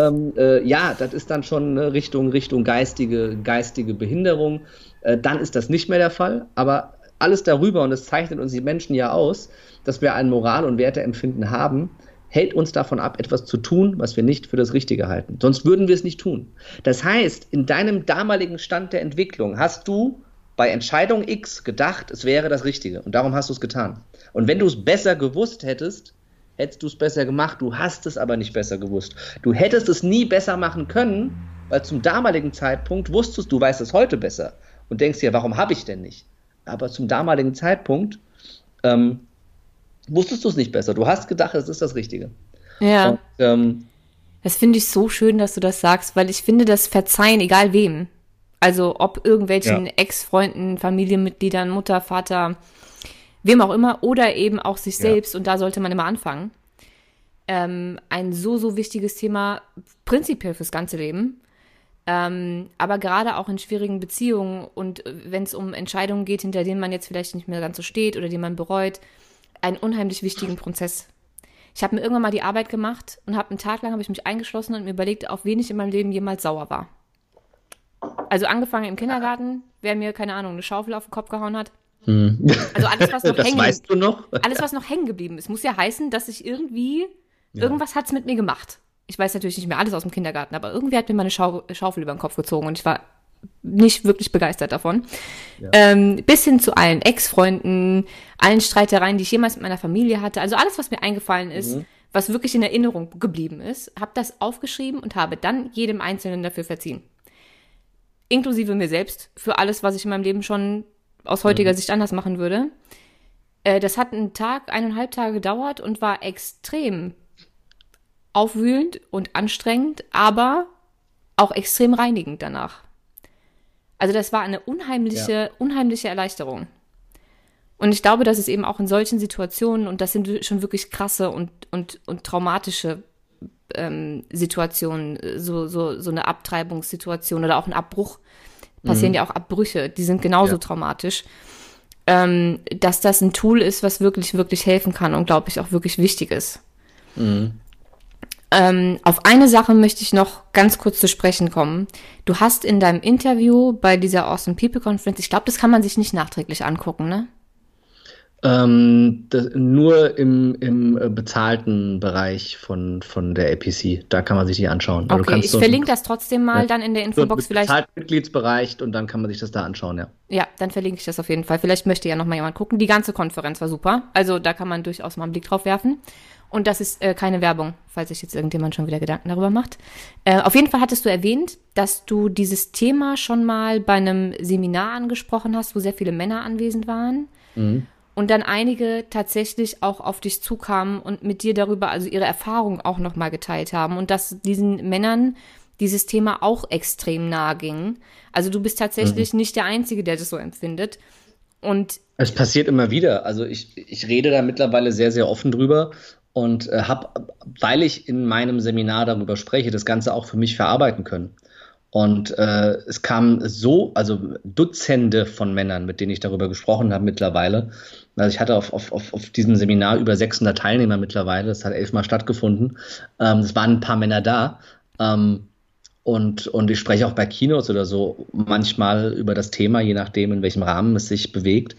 das ist dann schon Richtung geistige Behinderung. Dann ist das nicht mehr der Fall. Aber alles darüber, und das zeichnet uns die Menschen ja aus, dass wir ein Moral- und Werteempfinden haben, hält uns davon ab, etwas zu tun, was wir nicht für das Richtige halten. Sonst würden wir es nicht tun. Das heißt, in deinem damaligen Stand der Entwicklung hast du bei Entscheidung X gedacht, es wäre das Richtige. Und darum hast du es getan. Und wenn du es besser gewusst hättest, hättest du es besser gemacht. Du hast es aber nicht besser gewusst. Du hättest es nie besser machen können, weil zum damaligen Zeitpunkt wusstest du, weißt es heute besser. und denkst dir, warum habe ich denn nicht? Aber zum damaligen Zeitpunkt wusstest du es nicht besser. Du hast gedacht, es ist das Richtige. Ja. Und, das finde ich so schön, dass du das sagst, weil ich finde, das Verzeihen, egal wem. Also ob irgendwelchen Ex-Freunden, Familienmitgliedern, Mutter, Vater, wem auch immer, oder eben auch sich selbst, und da sollte man immer anfangen. Ein so wichtiges Thema, prinzipiell fürs ganze Leben. Aber gerade auch in schwierigen Beziehungen und wenn es um Entscheidungen geht, hinter denen man jetzt vielleicht nicht mehr ganz so steht oder die man bereut, einen unheimlich wichtigen Prozess. Ich habe mir irgendwann mal die Arbeit gemacht und einen Tag lang habe ich mich eingeschlossen und mir überlegt, auf wen ich in meinem Leben jemals sauer war. Also angefangen im Kindergarten, wer mir, keine Ahnung, eine Schaufel auf den Kopf gehauen hat. Also alles, was noch alles, was noch hängen geblieben ist, muss ja heißen, dass ich irgendwas hat's mit mir gemacht. Ich weiß natürlich nicht mehr alles aus dem Kindergarten, aber irgendwie hat mir meine Schaufel über den Kopf gezogen und ich war nicht wirklich begeistert davon. Ja. Bis hin zu allen Ex-Freunden, allen Streitereien, die ich jemals mit meiner Familie hatte. Also alles, was mir eingefallen ist, was wirklich in Erinnerung geblieben ist, habe das aufgeschrieben und habe dann jedem Einzelnen dafür verziehen. Inklusive mir selbst, für alles, was ich in meinem Leben schon aus heutiger Sicht anders machen würde. Das hat 1,5 Tage gedauert und war extrem aufwühlend und anstrengend, aber auch extrem reinigend danach. Also das war eine unheimliche Erleichterung. Und ich glaube, dass es eben auch in solchen Situationen, und das sind schon wirklich krasse und traumatische Situationen, so eine Abtreibungssituation oder auch ein Abbruch, passieren ja auch Abbrüche, die sind genauso traumatisch, dass das ein Tool ist, was wirklich, wirklich helfen kann und, glaube ich, auch wirklich wichtig ist. Auf eine Sache möchte ich noch ganz kurz zu sprechen kommen. Du hast in deinem Interview bei dieser Awesome People Conference, ich glaube, das kann man sich nicht nachträglich angucken, ne? Nur im bezahlten Bereich von der APC, da kann man sich die anschauen. Okay, ich verlinke das trotzdem mal dann in der Infobox vielleicht. Bezahlten Mitgliedsbereich und dann kann man sich das da anschauen, ja. Ja, dann verlinke ich das auf jeden Fall. Vielleicht möchte ja noch mal jemand gucken. Die ganze Konferenz war super, also da kann man durchaus mal einen Blick drauf werfen. Und das ist keine Werbung, falls sich jetzt irgendjemand schon wieder Gedanken darüber macht. Auf jeden Fall hattest du erwähnt, dass du dieses Thema schon mal bei einem Seminar angesprochen hast, wo sehr viele Männer anwesend waren. Und dann einige tatsächlich auch auf dich zukamen und mit dir darüber, also ihre Erfahrungen auch nochmal geteilt haben. Und dass diesen Männern dieses Thema auch extrem nahe ging. Also du bist tatsächlich nicht der Einzige, der das so empfindet. Und es passiert immer wieder. Also ich rede da mittlerweile sehr, sehr offen drüber. Und weil ich in meinem Seminar darüber spreche, das Ganze auch für mich verarbeiten können. Und es kamen also Dutzende von Männern, mit denen ich darüber gesprochen habe mittlerweile. Also ich hatte auf diesem Seminar über 600 Teilnehmer mittlerweile. Das hat 11-mal stattgefunden. Es waren ein paar Männer da. Und ich spreche auch bei Keynotes oder so manchmal über das Thema, je nachdem, in welchem Rahmen es sich bewegt.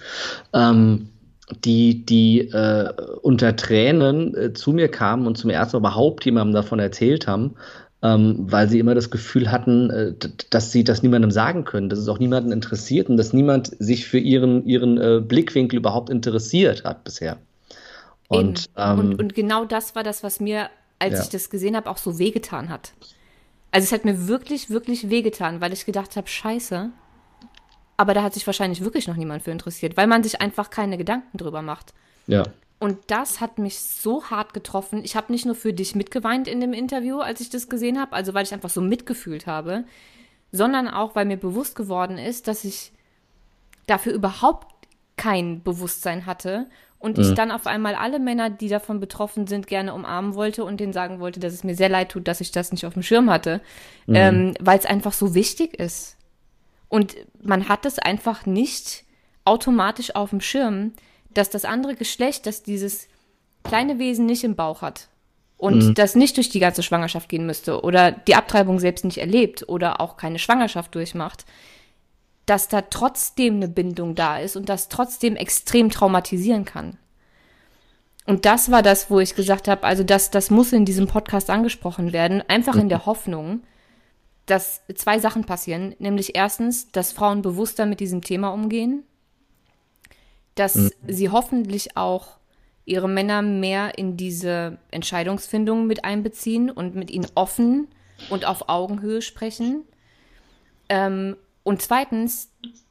Die unter Tränen zu mir kamen und zum ersten Mal überhaupt jemandem davon erzählt haben, weil sie immer das Gefühl hatten, dass sie das niemandem sagen können, dass es auch niemanden interessiert und dass niemand sich für ihren Blickwinkel überhaupt interessiert hat bisher. Und genau das war das, was mir, als ich das gesehen habe, auch so wehgetan hat. Also es hat mir wirklich, wirklich wehgetan, weil ich gedacht habe, scheiße, aber da hat sich wahrscheinlich wirklich noch niemand für interessiert, weil man sich einfach keine Gedanken drüber macht. Ja. Und das hat mich so hart getroffen. Ich habe nicht nur für dich mitgeweint in dem Interview, als ich das gesehen habe, also weil ich einfach so mitgefühlt habe, sondern auch, weil mir bewusst geworden ist, dass ich dafür überhaupt kein Bewusstsein hatte und ich dann auf einmal alle Männer, die davon betroffen sind, gerne umarmen wollte und denen sagen wollte, dass es mir sehr leid tut, dass ich das nicht auf dem Schirm hatte, weil es einfach so wichtig ist. Und man hat es einfach nicht automatisch auf dem Schirm, dass das andere Geschlecht, das dieses kleine Wesen nicht im Bauch hat und das nicht durch die ganze Schwangerschaft gehen müsste oder die Abtreibung selbst nicht erlebt oder auch keine Schwangerschaft durchmacht, dass da trotzdem eine Bindung da ist und das trotzdem extrem traumatisieren kann. Und das war das, wo ich gesagt habe, also das muss in diesem Podcast angesprochen werden, einfach in der Hoffnung, dass 2 Sachen passieren, nämlich erstens, dass Frauen bewusster mit diesem Thema umgehen, dass sie hoffentlich auch ihre Männer mehr in diese Entscheidungsfindung mit einbeziehen und mit ihnen offen und auf Augenhöhe sprechen. Und zweitens,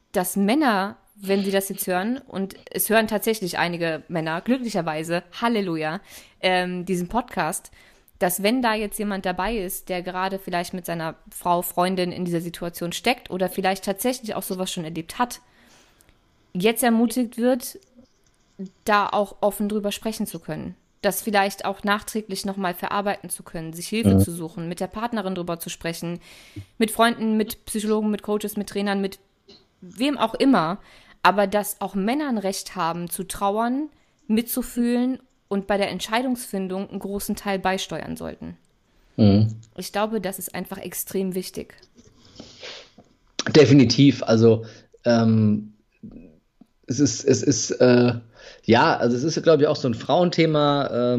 dass Männer, wenn sie das jetzt hören, und es hören tatsächlich einige Männer, glücklicherweise, Halleluja, diesen Podcast, dass wenn da jetzt jemand dabei ist, der gerade vielleicht mit seiner Frau, Freundin in dieser Situation steckt oder vielleicht tatsächlich auch sowas schon erlebt hat, jetzt ermutigt wird, da auch offen drüber sprechen zu können. Das vielleicht auch nachträglich nochmal verarbeiten zu können, sich Hilfe zu suchen, mit der Partnerin drüber zu sprechen, mit Freunden, mit Psychologen, mit Coaches, mit Trainern, mit wem auch immer. Aber dass auch Männer ein Recht haben, zu trauern, mitzufühlen und bei der Entscheidungsfindung einen großen Teil beisteuern sollten. Ich glaube, das ist einfach extrem wichtig. Definitiv. Also es ist glaube ich, auch so ein Frauenthema,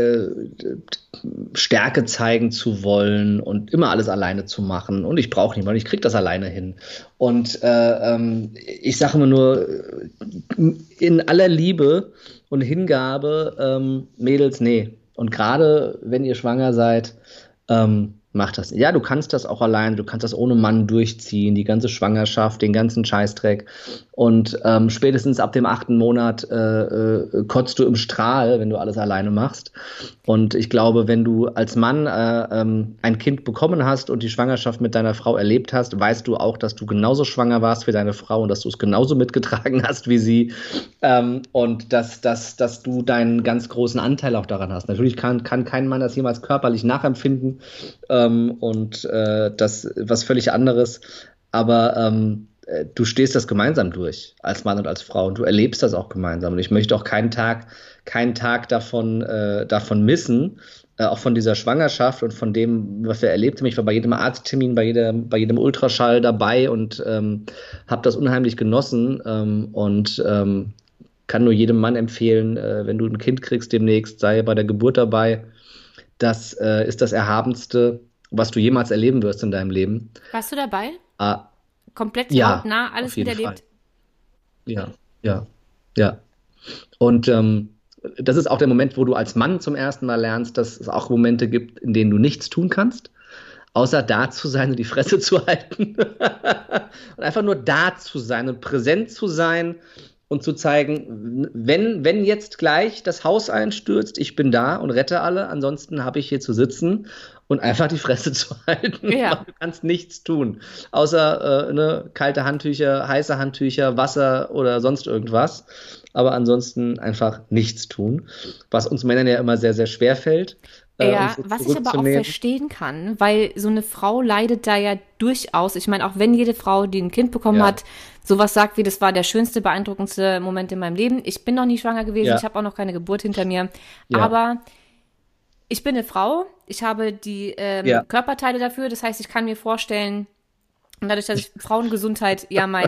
Stärke zeigen zu wollen und immer alles alleine zu machen. Und ich brauche niemanden, ich kriege das alleine hin. Und ich sage immer nur, in aller Liebe und Hingabe, Mädels, nee. Und gerade wenn ihr schwanger seid, macht das. Ja, du kannst das auch alleine, du kannst das ohne Mann durchziehen, die ganze Schwangerschaft, den ganzen Scheißdreck. Und spätestens ab dem 8. Monat kotzt du im Strahl, wenn du alles alleine machst. Und ich glaube, wenn du als Mann ein Kind bekommen hast und die Schwangerschaft mit deiner Frau erlebt hast, weißt du auch, dass du genauso schwanger warst wie deine Frau und dass du es genauso mitgetragen hast wie sie. Und dass du deinen ganz großen Anteil auch daran hast. Natürlich kann kein Mann das jemals körperlich nachempfinden. Und das was völlig anderes, aber du stehst das gemeinsam durch, als Mann und als Frau, und du erlebst das auch gemeinsam. Und ich möchte auch keinen Tag davon missen, auch von dieser Schwangerschaft und von dem, was wir erlebt haben. Ich war bei jedem Arzttermin, bei jedem Ultraschall dabei und habe das unheimlich genossen und kann nur jedem Mann empfehlen, wenn du ein Kind kriegst demnächst, sei bei der Geburt dabei. Das ist das Erhabenste, was du jemals erleben wirst in deinem Leben. Warst du dabei? Komplett Ja, hautnah, alles miterlebt? Ja. Und das ist auch der Moment, wo du als Mann zum ersten Mal lernst, dass es auch Momente gibt, in denen du nichts tun kannst, außer da zu sein und die Fresse zu halten. Und einfach nur da zu sein und präsent zu sein und zu zeigen, wenn jetzt gleich das Haus einstürzt, ich bin da und rette alle, ansonsten habe ich hier zu sitzen und einfach die Fresse zu halten. Ja. Du kannst nichts tun, außer kalte Handtücher, heiße Handtücher, Wasser oder sonst irgendwas. Aber ansonsten einfach nichts tun, was uns Männern ja immer sehr, sehr schwer fällt. Ja, was ich aber auch verstehen kann, weil so eine Frau leidet da ja durchaus. Ich meine, auch wenn jede Frau, die ein Kind bekommen hat, sowas sagt wie, das war der schönste, beeindruckendste Moment in meinem Leben. Ich bin noch nie schwanger gewesen, ich habe auch noch keine Geburt hinter mir. Ja. Aber ich bin eine Frau, ich habe die Körperteile dafür. Das heißt, ich kann mir vorstellen, dadurch, dass ich Frauengesundheit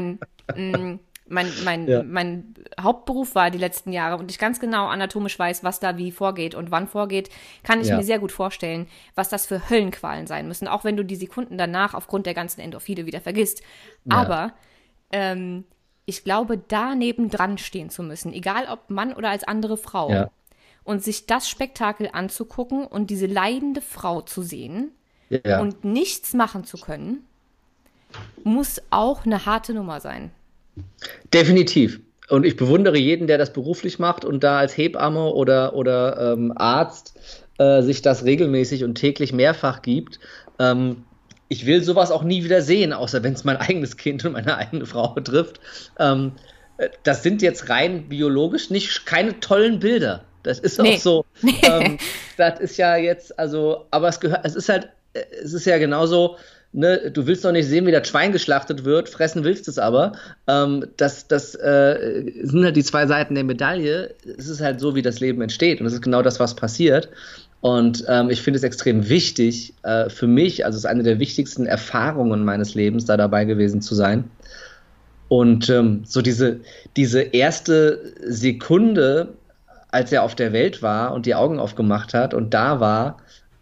mein Hauptberuf war die letzten Jahre und ich ganz genau anatomisch weiß, was da wie vorgeht und wann vorgeht, kann ich mir sehr gut vorstellen, was das für Höllenqualen sein müssen, auch wenn du die Sekunden danach aufgrund der ganzen Endorphine wieder vergisst. Ja. Aber ich glaube, da nebendran stehen zu müssen, egal ob Mann oder als andere Frau, und sich das Spektakel anzugucken und diese leidende Frau zu sehen und nichts machen zu können, muss auch eine harte Nummer sein. Definitiv. Und ich bewundere jeden, der das beruflich macht und da als Hebamme oder Arzt sich das regelmäßig und täglich mehrfach gibt. Ich will sowas auch nie wieder sehen, außer wenn es mein eigenes Kind und meine eigene Frau betrifft. Das sind jetzt rein biologisch keine tollen Bilder. Das ist auch so. Das ist ja jetzt, aber es ist ja genauso. Ne, du willst doch nicht sehen, wie das Schwein geschlachtet wird, fressen willst es aber. Das sind halt die zwei Seiten der Medaille. Es ist halt so, wie das Leben entsteht. Und das ist genau das, was passiert. Und ich finde es extrem wichtig für mich, also es ist eine der wichtigsten Erfahrungen meines Lebens, da dabei gewesen zu sein. Und so diese erste Sekunde, als er auf der Welt war und die Augen aufgemacht hat und da war,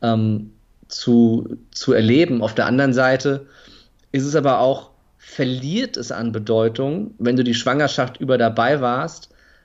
zu erleben. Auf der anderen Seite ist es aber auch, verliert es an Bedeutung, wenn du die Schwangerschaft über dabei warst,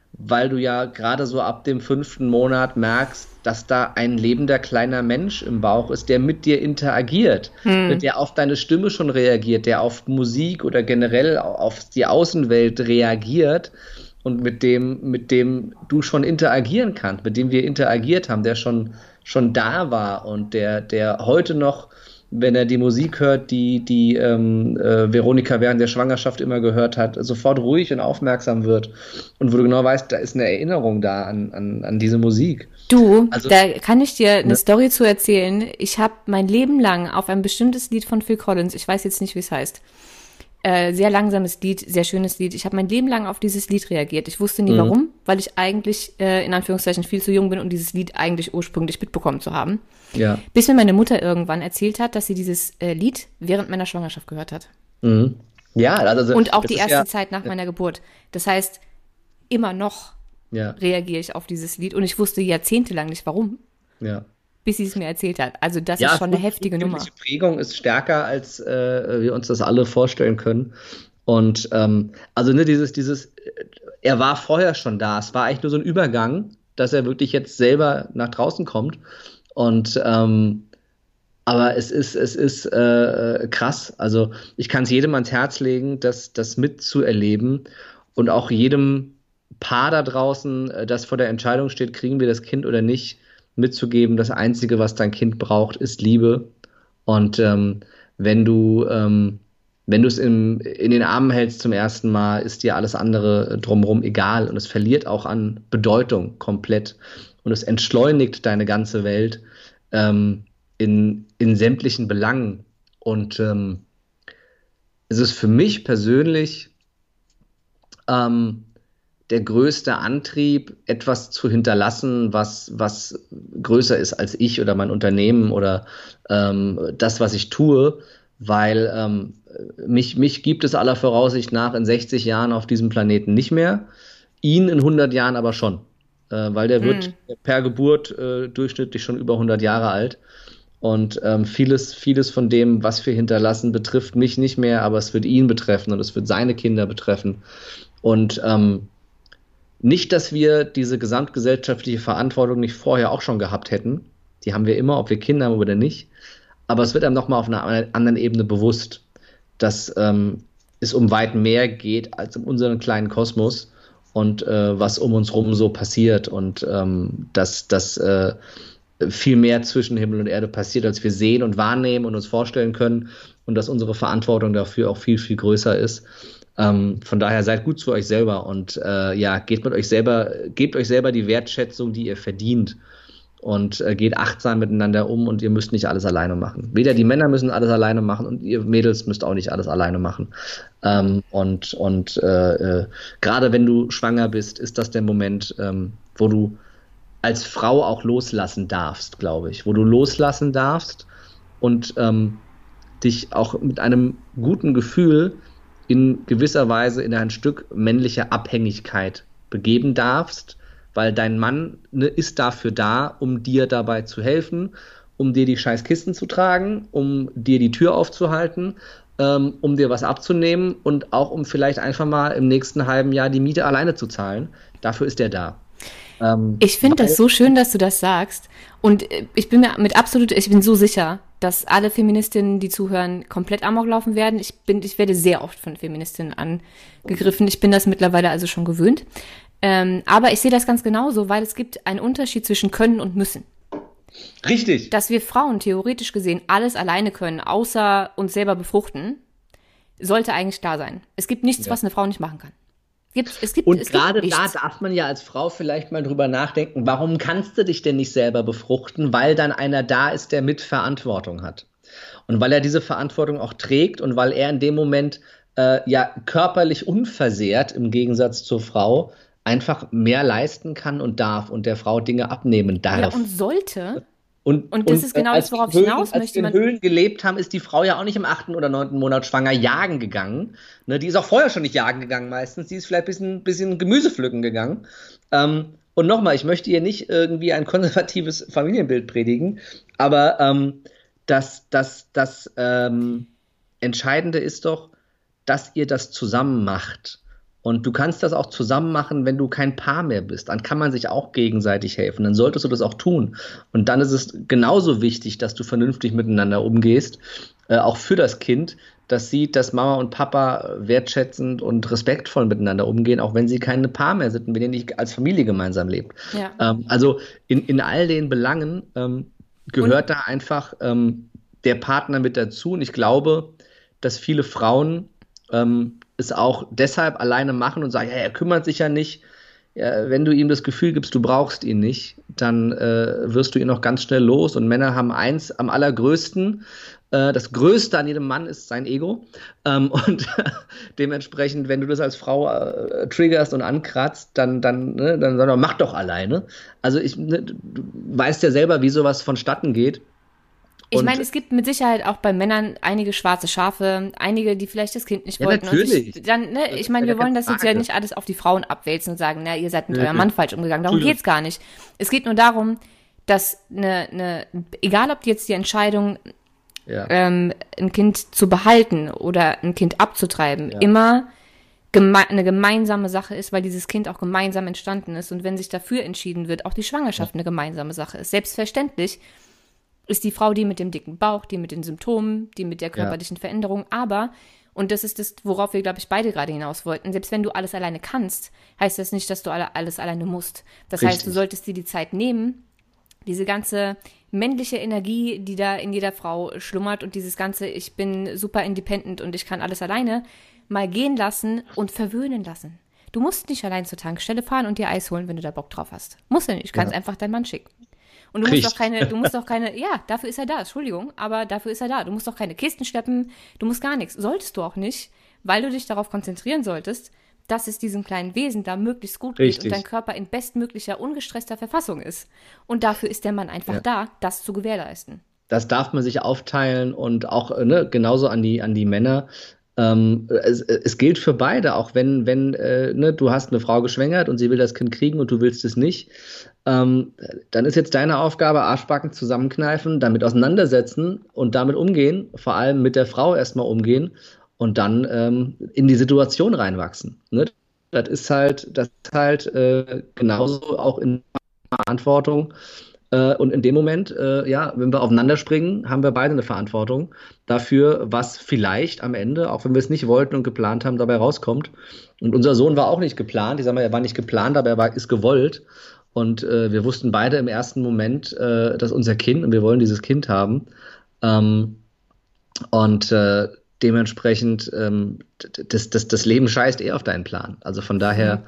weil du ja gerade so ab dem 5. Monat merkst, dass da ein lebender kleiner Mensch im Bauch ist, der mit dir interagiert, der auf deine Stimme schon reagiert, der auf Musik oder generell auf die Außenwelt reagiert und mit dem du schon interagieren kannst, mit dem wir interagiert haben, der schon da war und der heute noch, wenn er die Musik hört, die Veronika während der Schwangerschaft immer gehört hat, sofort ruhig und aufmerksam wird und wo du genau weißt, da ist eine Erinnerung da an diese Musik. Du, also, da kann ich dir eine Story zu erzählen. Ich habe mein Leben lang auf ein bestimmtes Lied von Phil Collins, ich weiß jetzt nicht, wie es heißt, sehr langsames Lied, sehr schönes Lied. Ich habe mein Leben lang auf dieses Lied reagiert. Ich wusste nie warum, weil ich eigentlich in Anführungszeichen viel zu jung bin, um dieses Lied eigentlich ursprünglich mitbekommen zu haben. Ja. Bis mir meine Mutter irgendwann erzählt hat, dass sie dieses Lied während meiner Schwangerschaft gehört hat. Mhm. Ja, also und auch die erste Zeit nach meiner Geburt. Das heißt, immer noch reagiere ich auf dieses Lied und ich wusste jahrzehntelang nicht warum. Ja. Bis sie es mir erzählt hat. Also das ist schon eine heftige Nummer. Die Prägung ist stärker, als wir uns das alle vorstellen können. Und also dieses, er war vorher schon da. Es war eigentlich nur so ein Übergang, dass er wirklich jetzt selber nach draußen kommt. Und aber es ist krass. Also ich kann es jedem ans Herz legen, das mitzuerleben und auch jedem Paar da draußen, das vor der Entscheidung steht, kriegen wir das Kind oder nicht, mitzugeben, das Einzige, was dein Kind braucht, ist Liebe. Und wenn du es in den Armen hältst zum ersten Mal, ist dir alles andere drumherum egal. Und es verliert auch an Bedeutung komplett. Und es entschleunigt deine ganze Welt in sämtlichen Belangen. Und es ist für mich persönlich der größte Antrieb, etwas zu hinterlassen, was größer ist als ich oder mein Unternehmen oder das, was ich tue, weil mich gibt es aller Voraussicht nach in 60 Jahren auf diesem Planeten nicht mehr, ihn in 100 Jahren aber schon, weil der wird per Geburt durchschnittlich schon über 100 Jahre alt und vieles von dem, was wir hinterlassen, betrifft mich nicht mehr, aber es wird ihn betreffen und es wird seine Kinder betreffen und nicht, dass wir diese gesamtgesellschaftliche Verantwortung nicht vorher auch schon gehabt hätten. Die haben wir immer, ob wir Kinder haben oder nicht. Aber es wird einem nochmal auf einer anderen Ebene bewusst, dass es um weit mehr geht als um unseren kleinen Kosmos und was um uns rum so passiert. Und dass viel mehr zwischen Himmel und Erde passiert, als wir sehen und wahrnehmen und uns vorstellen können. Und dass unsere Verantwortung dafür auch viel, viel größer ist. Von daher seid gut zu euch selber und gebt euch selber die Wertschätzung, die ihr verdient und geht achtsam miteinander um und ihr müsst nicht alles alleine machen. Weder die Männer müssen alles alleine machen und ihr Mädels müsst auch nicht alles alleine machen. Gerade wenn du schwanger bist, ist das der Moment, wo du als Frau auch loslassen darfst, glaube ich, wo du loslassen darfst und dich auch mit einem guten Gefühl in gewisser Weise in ein Stück männliche Abhängigkeit begeben darfst, weil dein Mann ist dafür da, um dir dabei zu helfen, um dir die scheiß Kisten zu tragen, um dir die Tür aufzuhalten, um dir was abzunehmen und auch um vielleicht einfach mal im nächsten halben Jahr die Miete alleine zu zahlen. Dafür ist er da. Ich finde das so schön, dass du das sagst. Und ich bin so sicher, dass alle Feministinnen, die zuhören, komplett amok laufen werden. Ich werde sehr oft von Feministinnen angegriffen. Ich bin das mittlerweile also schon gewöhnt. Aber ich sehe das ganz genauso, weil es gibt einen Unterschied zwischen können und müssen. Richtig. Dass wir Frauen theoretisch gesehen alles alleine können, außer uns selber befruchten, sollte eigentlich klar sein. Es gibt nichts, was eine Frau nicht machen kann. Und gerade da darf man ja als Frau vielleicht mal drüber nachdenken, warum kannst du dich denn nicht selber befruchten? Weil dann einer da ist, der Mitverantwortung hat. Und weil er diese Verantwortung auch trägt und weil er in dem Moment körperlich unversehrt im Gegensatz zur Frau einfach mehr leisten kann und darf und der Frau Dinge abnehmen darf. Ja, und sollte. Und das ist genau das, worauf ich hinaus möchte. Als wir in Höhlen gelebt haben, ist die Frau ja auch nicht im 8. oder 9. Monat schwanger jagen gegangen. Ne, die ist auch vorher schon nicht jagen gegangen meistens. Die ist vielleicht ein bisschen Gemüse pflücken gegangen. Und nochmal, ich möchte hier nicht irgendwie ein konservatives Familienbild predigen, aber das Entscheidende ist doch, dass ihr das zusammen macht. Und du kannst das auch zusammen machen, wenn du kein Paar mehr bist. Dann kann man sich auch gegenseitig helfen. Dann solltest du das auch tun. Und dann ist es genauso wichtig, dass du vernünftig miteinander umgehst, auch für das Kind, das sieht, dass Mama und Papa wertschätzend und respektvoll miteinander umgehen, auch wenn sie keine Paar mehr sind und wenn ihr nicht als Familie gemeinsam lebt. Ja. Also in all den Belangen gehört da einfach der Partner mit dazu. Und ich glaube, dass viele Frauen es auch deshalb alleine machen und sagen, ja, er kümmert sich ja nicht. Ja, wenn du ihm das Gefühl gibst, du brauchst ihn nicht, dann wirst du ihn auch ganz schnell los. Und Männer haben eins am allergrößten. Das Größte an jedem Mann ist sein Ego. Und dementsprechend, wenn du das als Frau triggerst und ankratzt, dann sag doch, mach doch alleine. Also du weißt ja selber, wie sowas vonstatten geht. Ich meine, es gibt mit Sicherheit auch bei Männern einige schwarze Schafe, einige, die vielleicht das Kind nicht wollten. Natürlich. Und ich meine, wir wollen das jetzt ja nicht alles auf die Frauen abwälzen und sagen, ihr seid mit eurem Mann falsch umgegangen. Darum geht's gar nicht. Es geht nur darum, dass egal ob jetzt die Entscheidung, ein Kind zu behalten oder ein Kind abzutreiben, immer eine gemeinsame Sache ist, weil dieses Kind auch gemeinsam entstanden ist. Und wenn sich dafür entschieden wird, auch die Schwangerschaft eine gemeinsame Sache ist. Selbstverständlich ist die Frau die mit dem dicken Bauch, die mit den Symptomen, die mit der körperlichen Veränderung. Aber, und das ist das, worauf wir, glaube ich, beide gerade hinaus wollten, selbst wenn du alles alleine kannst, heißt das nicht, dass du alles alleine musst. Das heißt, du solltest dir die Zeit nehmen, diese ganze männliche Energie, die da in jeder Frau schlummert und dieses ganze, ich bin super independent und ich kann alles alleine, mal gehen lassen und verwöhnen lassen. Du musst nicht allein zur Tankstelle fahren und dir Eis holen, wenn du da Bock drauf hast. Musst du nicht, du kannst einfach deinen Mann schicken. Und du musst doch keine, ja, dafür ist er da, Entschuldigung, aber dafür ist er da. Du musst doch keine Kisten schleppen, du musst gar nichts. Solltest du auch nicht, weil du dich darauf konzentrieren solltest, dass es diesem kleinen Wesen da möglichst gut geht und dein Körper in bestmöglicher, ungestresster Verfassung ist. Und dafür ist der Mann einfach da, das zu gewährleisten. Das darf man sich aufteilen und auch genauso an die Männer. Es gilt für beide, auch wenn du hast eine Frau geschwängert und sie will das Kind kriegen und du willst es nicht, dann ist jetzt deine Aufgabe, Arschbacken zusammenkneifen, damit auseinandersetzen und damit umgehen, vor allem mit der Frau erstmal umgehen und dann in die Situation reinwachsen. Ne? Das ist halt genauso auch in Verantwortung. Und in dem Moment, wenn wir aufeinander springen, haben wir beide eine Verantwortung dafür, was vielleicht am Ende, auch wenn wir es nicht wollten und geplant haben, dabei rauskommt. Und unser Sohn war auch nicht geplant. Ich sag mal, er war nicht geplant, aber ist gewollt. Und wir wussten beide im ersten Moment, dass unser Kind, und wir wollen dieses Kind haben. Dementsprechend, das Leben scheißt auf deinen Plan. Also von daher,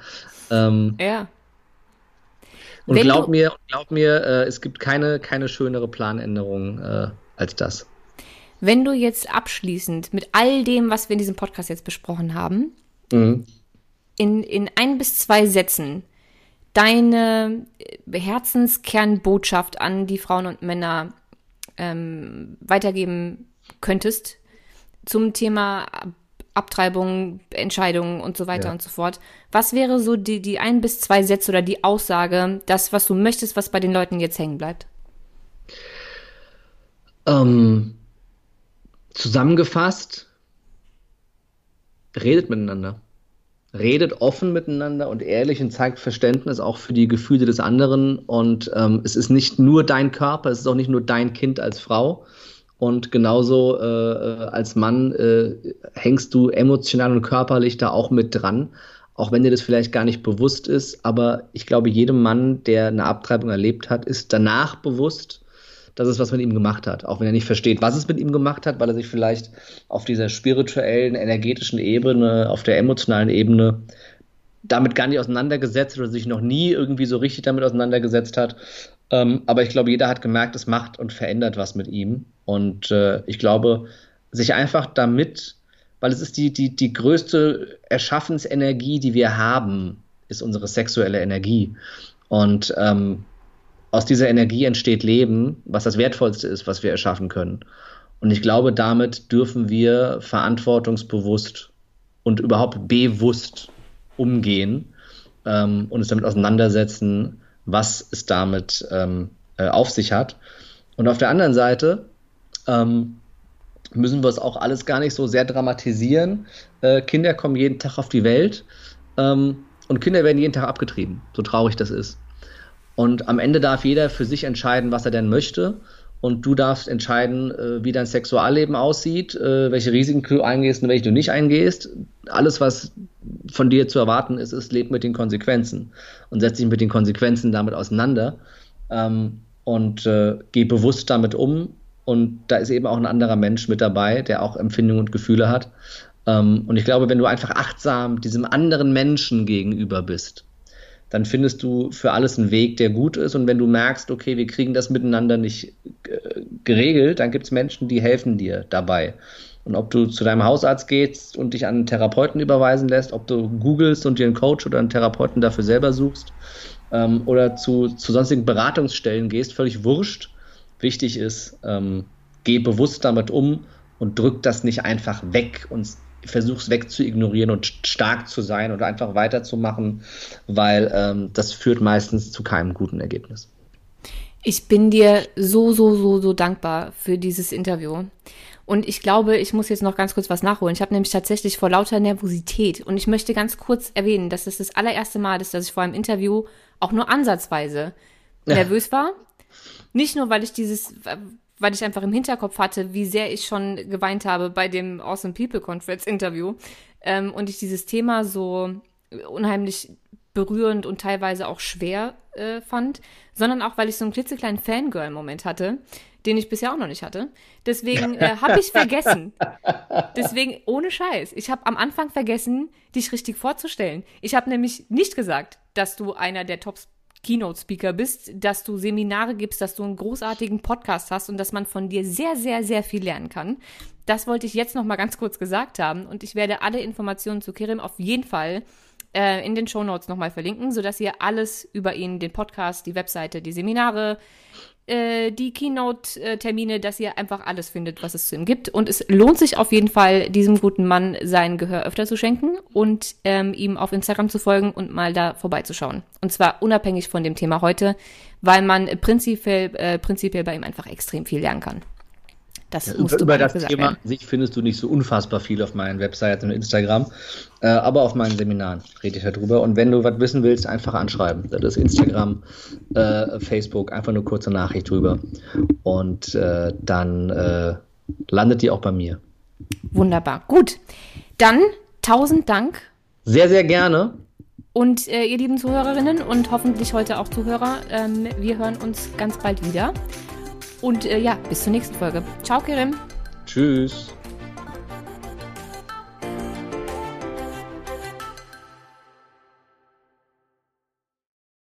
Und glaub mir, es gibt keine schönere Planänderung als das. Wenn du jetzt abschließend mit all dem, was wir in diesem Podcast jetzt besprochen haben, in 1 bis 2 Sätzen deine Herzenskernbotschaft an die Frauen und Männer weitergeben könntest zum Thema Abtreibung, Entscheidungen und so weiter und so fort. Was wäre so die 1 bis 2 Sätze oder die Aussage, das, was du möchtest, was bei den Leuten jetzt hängen bleibt? Zusammengefasst, redet miteinander. Redet offen miteinander und ehrlich und zeigt Verständnis auch für die Gefühle des anderen. Und es ist nicht nur dein Körper, es ist auch nicht nur dein Kind als Frau. Und genauso als Mann hängst du emotional und körperlich da auch mit dran, auch wenn dir das vielleicht gar nicht bewusst ist. Aber ich glaube, jedem Mann, der eine Abtreibung erlebt hat, ist danach bewusst, dass es was mit ihm gemacht hat. Auch wenn er nicht versteht, was es mit ihm gemacht hat, weil er sich vielleicht auf dieser spirituellen, energetischen Ebene, auf der emotionalen Ebene damit gar nicht auseinandergesetzt oder sich noch nie irgendwie so richtig damit auseinandergesetzt hat. Aber ich glaube, jeder hat gemerkt, es macht und verändert was mit ihm. Und ich glaube, sich einfach damit, weil es ist die größte Erschaffensenergie, die wir haben, ist unsere sexuelle Energie. Und aus dieser Energie entsteht Leben, was das Wertvollste ist, was wir erschaffen können. Und ich glaube, damit dürfen wir verantwortungsbewusst und überhaupt bewusst umgehen und uns damit auseinandersetzen, was es damit auf sich hat. Und auf der anderen Seite müssen wir es auch alles gar nicht so sehr dramatisieren. Kinder kommen jeden Tag auf die Welt. Und Kinder werden jeden Tag abgetrieben, so traurig das ist. Und am Ende darf jeder für sich entscheiden, was er denn möchte. Und du darfst entscheiden, wie dein Sexualleben aussieht, welche Risiken du eingehst und welche du nicht eingehst. Alles, was von dir zu erwarten ist, leb mit den Konsequenzen und setz dich mit den Konsequenzen damit auseinander und geh bewusst damit um. Und da ist eben auch ein anderer Mensch mit dabei, der auch Empfindungen und Gefühle hat. Und ich glaube, wenn du einfach achtsam diesem anderen Menschen gegenüber bist, dann findest du für alles einen Weg, der gut ist. Und wenn du merkst, okay, wir kriegen das miteinander nicht geregelt, dann gibt es Menschen, die helfen dir dabei. Und ob du zu deinem Hausarzt gehst und dich an einen Therapeuten überweisen lässt, ob du googelst und dir einen Coach oder einen Therapeuten dafür selber suchst oder zu sonstigen Beratungsstellen gehst, völlig wurscht. Wichtig ist, geh bewusst damit um und drück das nicht einfach weg und versuch's weg zu ignorieren und stark zu sein oder einfach weiterzumachen, weil das führt meistens zu keinem guten Ergebnis. Ich bin dir so dankbar für dieses Interview. Und ich glaube, ich muss jetzt noch ganz kurz was nachholen. Ich habe nämlich tatsächlich vor lauter Nervosität, und ich möchte ganz kurz erwähnen, dass das allererste Mal ist, dass ich vor einem Interview auch nur ansatzweise nervös war. Nicht nur, weil ich einfach im Hinterkopf hatte, wie sehr ich schon geweint habe bei dem Awesome People Conference Interview und ich dieses Thema so unheimlich berührend und teilweise auch schwer fand, sondern auch, weil ich so einen klitzekleinen Fangirl-Moment hatte, den ich bisher auch noch nicht hatte. Deswegen habe ich vergessen. Deswegen, ohne Scheiß, ich habe am Anfang vergessen, dich richtig vorzustellen. Ich habe nämlich nicht gesagt, dass du einer der Keynote-Speaker bist, dass du Seminare gibst, dass du einen großartigen Podcast hast und dass man von dir sehr, sehr, sehr viel lernen kann. Das wollte ich jetzt noch mal ganz kurz gesagt haben, und ich werde alle Informationen zu Kerim auf jeden Fall in den Shownotes noch mal verlinken, sodass ihr alles über ihn, den Podcast, die Webseite, die Seminare, die Keynote-Termine, dass ihr einfach alles findet, was es zu ihm gibt. Und es lohnt sich auf jeden Fall, diesem guten Mann sein Gehör öfter zu schenken und ihm auf Instagram zu folgen und mal da vorbeizuschauen. Und zwar unabhängig von dem Thema heute, weil man prinzipiell bei ihm einfach extrem viel lernen kann. Das musst du über das Thema an sich findest du nicht so unfassbar viel auf meinen Webseiten und Instagram, aber auf meinen Seminaren rede ich darüber. Und wenn du was wissen willst, einfach anschreiben. Das ist Instagram, Facebook, einfach eine kurze Nachricht drüber. Und dann landet die auch bei mir. Wunderbar. Gut, dann 1000 Dank. Sehr, sehr gerne. Und ihr lieben Zuhörerinnen und hoffentlich heute auch Zuhörer, wir hören uns ganz bald wieder. Und bis zur nächsten Folge. Ciao, Kerim. Tschüss.